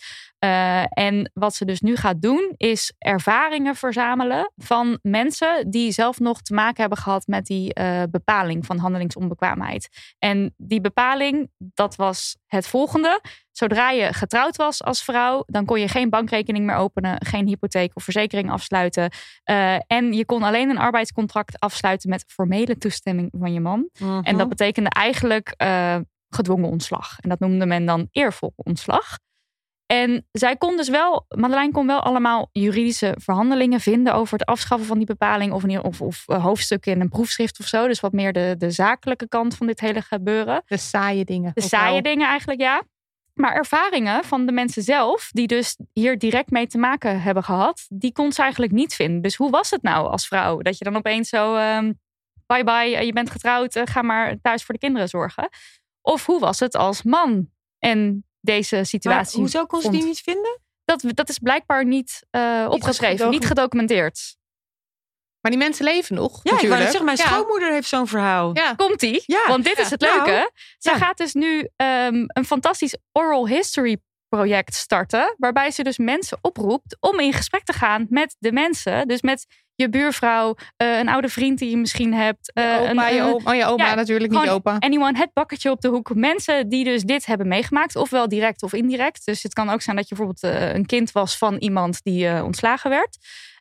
En wat ze dus nu gaat doen, is ervaringen verzamelen van mensen die zelf nog te maken hebben gehad met die bepaling van handelingsonbekwaamheid. En die bepaling, dat was het volgende. Zodra je getrouwd was als vrouw, dan kon je geen bankrekening meer openen, geen hypotheek of verzekering afsluiten. En je kon alleen een arbeidscontract afsluiten met formele toestemming van je man.
Mhm.
En dat betekende eigenlijk gedwongen ontslag. En dat noemde men dan eervol ontslag. En zij kon dus wel, Madeleine kon wel allemaal juridische verhandelingen vinden over het afschaffen van die bepaling of hoofdstukken in een proefschrift of zo. Dus wat meer de zakelijke kant van dit hele gebeuren.
De saaie dingen.
De
ook
saaie
wel.
dingen eigenlijk, ja. Maar ervaringen van de mensen zelf, die dus hier direct mee te maken hebben gehad, die kon ze eigenlijk niet vinden. Dus hoe was het nou als vrouw? Dat je dan opeens zo, bye bye, je bent getrouwd, ga maar thuis voor de kinderen zorgen. Of hoe was het als man en deze situatie?
Maar hoezo kon ze die niet vinden?
Dat is blijkbaar niet opgeschreven, niet gedocumenteerd.
Maar die mensen leven nog,
Ja, ik wou
natuurlijk.
net zeggen, mijn
Ja.
schoonmoeder heeft zo'n verhaal.
Ja.
Komt-ie?
Ja.
Want dit is het leuke.
Nou,
Zij
ja.
gaat dus nu een fantastisch oral history project starten. Waarbij ze dus mensen oproept om in gesprek te gaan met de mensen. Dus met je buurvrouw, een oude vriend die je misschien hebt.
Je oma natuurlijk, niet
gewoon
opa.
Anyone, het bakkertje op de hoek. Mensen die dus dit hebben meegemaakt. Ofwel direct of indirect. Dus het kan ook zijn dat je bijvoorbeeld een kind was van iemand die ontslagen werd.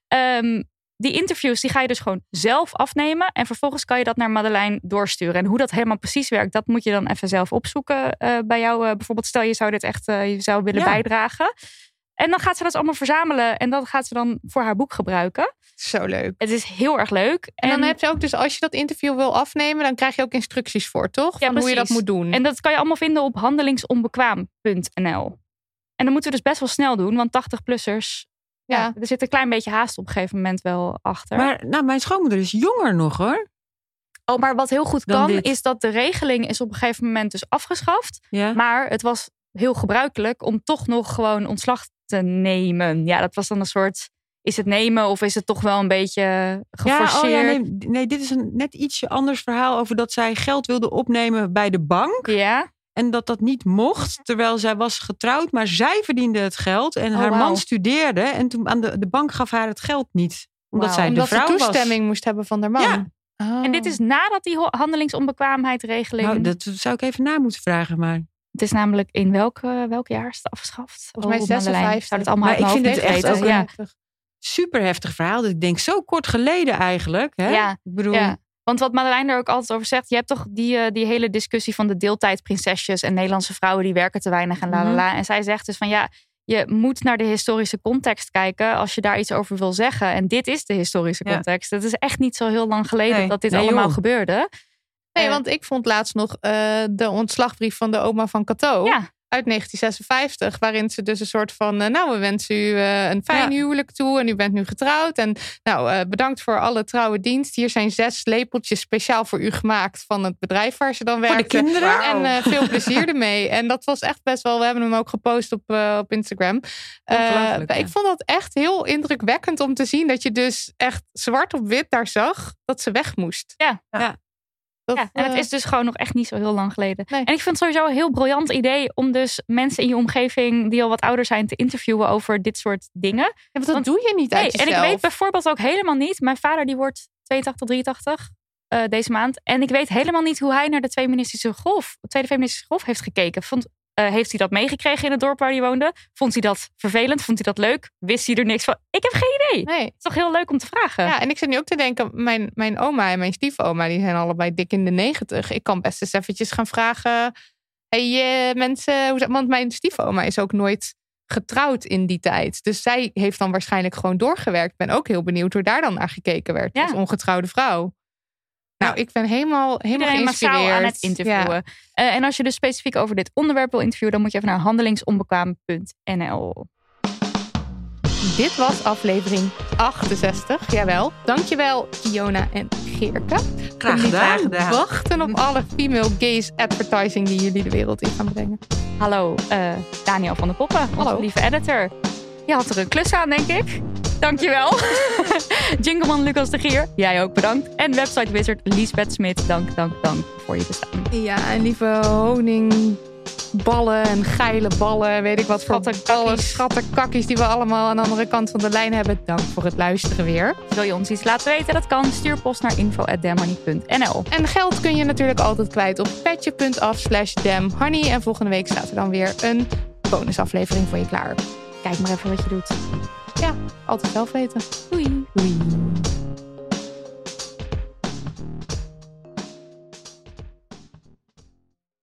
Die interviews die ga je dus gewoon zelf afnemen. En vervolgens kan je dat naar Madeleine doorsturen. En hoe dat helemaal precies werkt, dat moet je dan even zelf opzoeken bij jou. Bijvoorbeeld stel je zou dit echt je zou willen bijdragen. En dan gaat ze dat allemaal verzamelen. En dat gaat ze dan voor haar boek gebruiken.
Zo leuk.
Het is heel erg leuk.
En dan heb je ook dus, als je dat interview wil afnemen, dan krijg je ook instructies voor, toch?
Ja,
Van hoe je dat
precies.
moet doen.
En dat kan je allemaal vinden op handelingsonbekwaam.nl. En dan moeten we dus best wel snel doen, want 80-plussers... Ja, er zit een klein beetje haast op een gegeven moment wel achter.
Maar nou, mijn schoonmoeder is jonger nog hoor.
Oh, maar wat heel goed
Dan
kan,
dit.
is dat de regeling is op een gegeven moment dus afgeschaft.
Ja.
Maar het was heel gebruikelijk om toch nog gewoon ontslag te nemen. Ja, dat was dan een soort... Is het nemen of is het toch wel een beetje geforceerd?
Ja, nee, dit is een net ietsje anders verhaal over dat zij geld wilde opnemen bij de bank.
Ja.
En dat niet mocht, terwijl zij was getrouwd, maar zij verdiende het geld. En haar man studeerde en toen aan de bank gaf haar het geld niet. Omdat zij
Omdat
de vrouw
ze toestemming moest hebben van haar man.
Ja.
Oh.
En dit is nadat die handelingsonbekwaamheidregeling...
Nou, dat zou ik even na moeten vragen, maar...
Het is namelijk in welk jaar is het afgeschaft?
Volgens mij
Madeleine,
56.
zou het allemaal
Maar
uit
ik
mijn
vind
hoofd
het echt
weten.
ook
Ja.
een super heftig verhaal. Dat ik denk, zo kort geleden eigenlijk. Hè?
Ja,
Ik bedoel,
ja. Want wat Madeleine er ook altijd over zegt, je hebt toch die hele discussie van de deeltijdprinsesjes en Nederlandse vrouwen die werken te weinig en lalala. En zij zegt dus van ja, je moet naar de historische context kijken als je daar iets over wil zeggen. En dit is de historische context. Het is echt niet zo heel lang geleden dat dit allemaal gebeurde.
Nee, want ik vond laatst nog de ontslagbrief van de oma van Cato.
Ja.
uit 1956. Waarin ze dus een soort van... we wensen u een fijn huwelijk toe. En u bent nu getrouwd. En bedankt voor alle trouwe dienst. Hier zijn 6 lepeltjes speciaal voor u gemaakt. Van het bedrijf waar ze dan werkte.
Voor de kinderen.
En veel plezier ermee. En dat was echt best wel... We hebben hem ook gepost op Instagram. Ik vond dat echt heel indrukwekkend om te zien. Dat je dus echt zwart op wit daar zag. Dat ze weg moest.
Ja. En het is dus gewoon nog echt niet zo heel lang geleden. Nee. En ik vind het sowieso een heel briljant idee om dus mensen in je omgeving die al wat ouder zijn te interviewen over dit soort dingen.
Ja, want dat doe je niet uit jezelf.
En ik weet bijvoorbeeld ook helemaal niet. Mijn vader die wordt 82, 83 deze maand. En ik weet helemaal niet hoe hij naar de Tweede Feministische Golf heeft gekeken. Heeft hij dat meegekregen in het dorp waar hij woonde? Vond hij dat vervelend? Vond hij dat leuk? Wist hij er niks van? Ik heb geen idee. Nee. Het is toch heel leuk om te vragen.
Ja, en ik zit nu ook te denken, mijn oma en mijn stiefoma, die zijn allebei dik in de 90. Ik kan best eens eventjes gaan vragen, mensen, want mijn stiefoma is ook nooit getrouwd in die tijd. Dus zij heeft dan waarschijnlijk gewoon doorgewerkt. Ik ben ook heel benieuwd hoe daar dan naar gekeken werd als ongetrouwde vrouw. Nou, ik ben helemaal geïnspireerd
aan het interviewen. Ja. En als je dus specifiek over dit onderwerp wil interviewen, dan moet je even naar handelingsonbekwaam.nl.
Dit was aflevering 68. Jawel. Dankjewel, Kiona en Geerke.
Graag gedaan.
Wachten op alle female gaze advertising die jullie de wereld in gaan brengen.
Hallo, Daniel van der Poppen, onze lieve editor. Je had er een klus aan, denk ik. Dankjewel. Jingleman Lucas de Gier, jij ook bedankt. En website wizard Liesbeth Smit, dank voor je bestaan.
Ja, en lieve honingballen en geile ballen, weet ik wat voor ballen, schattenkakkies die we allemaal aan de andere kant van de lijn hebben. Dank voor het luisteren weer.
Wil je ons iets laten weten? Dat kan. Stuur post naar info@damhoney.nl.
En geld kun je natuurlijk altijd kwijt op petje.af/damhoney. En volgende week staat er dan weer een bonusaflevering voor je klaar.
Kijk maar even wat je doet.
Ja, altijd zelf weten.
Doei.
Doei.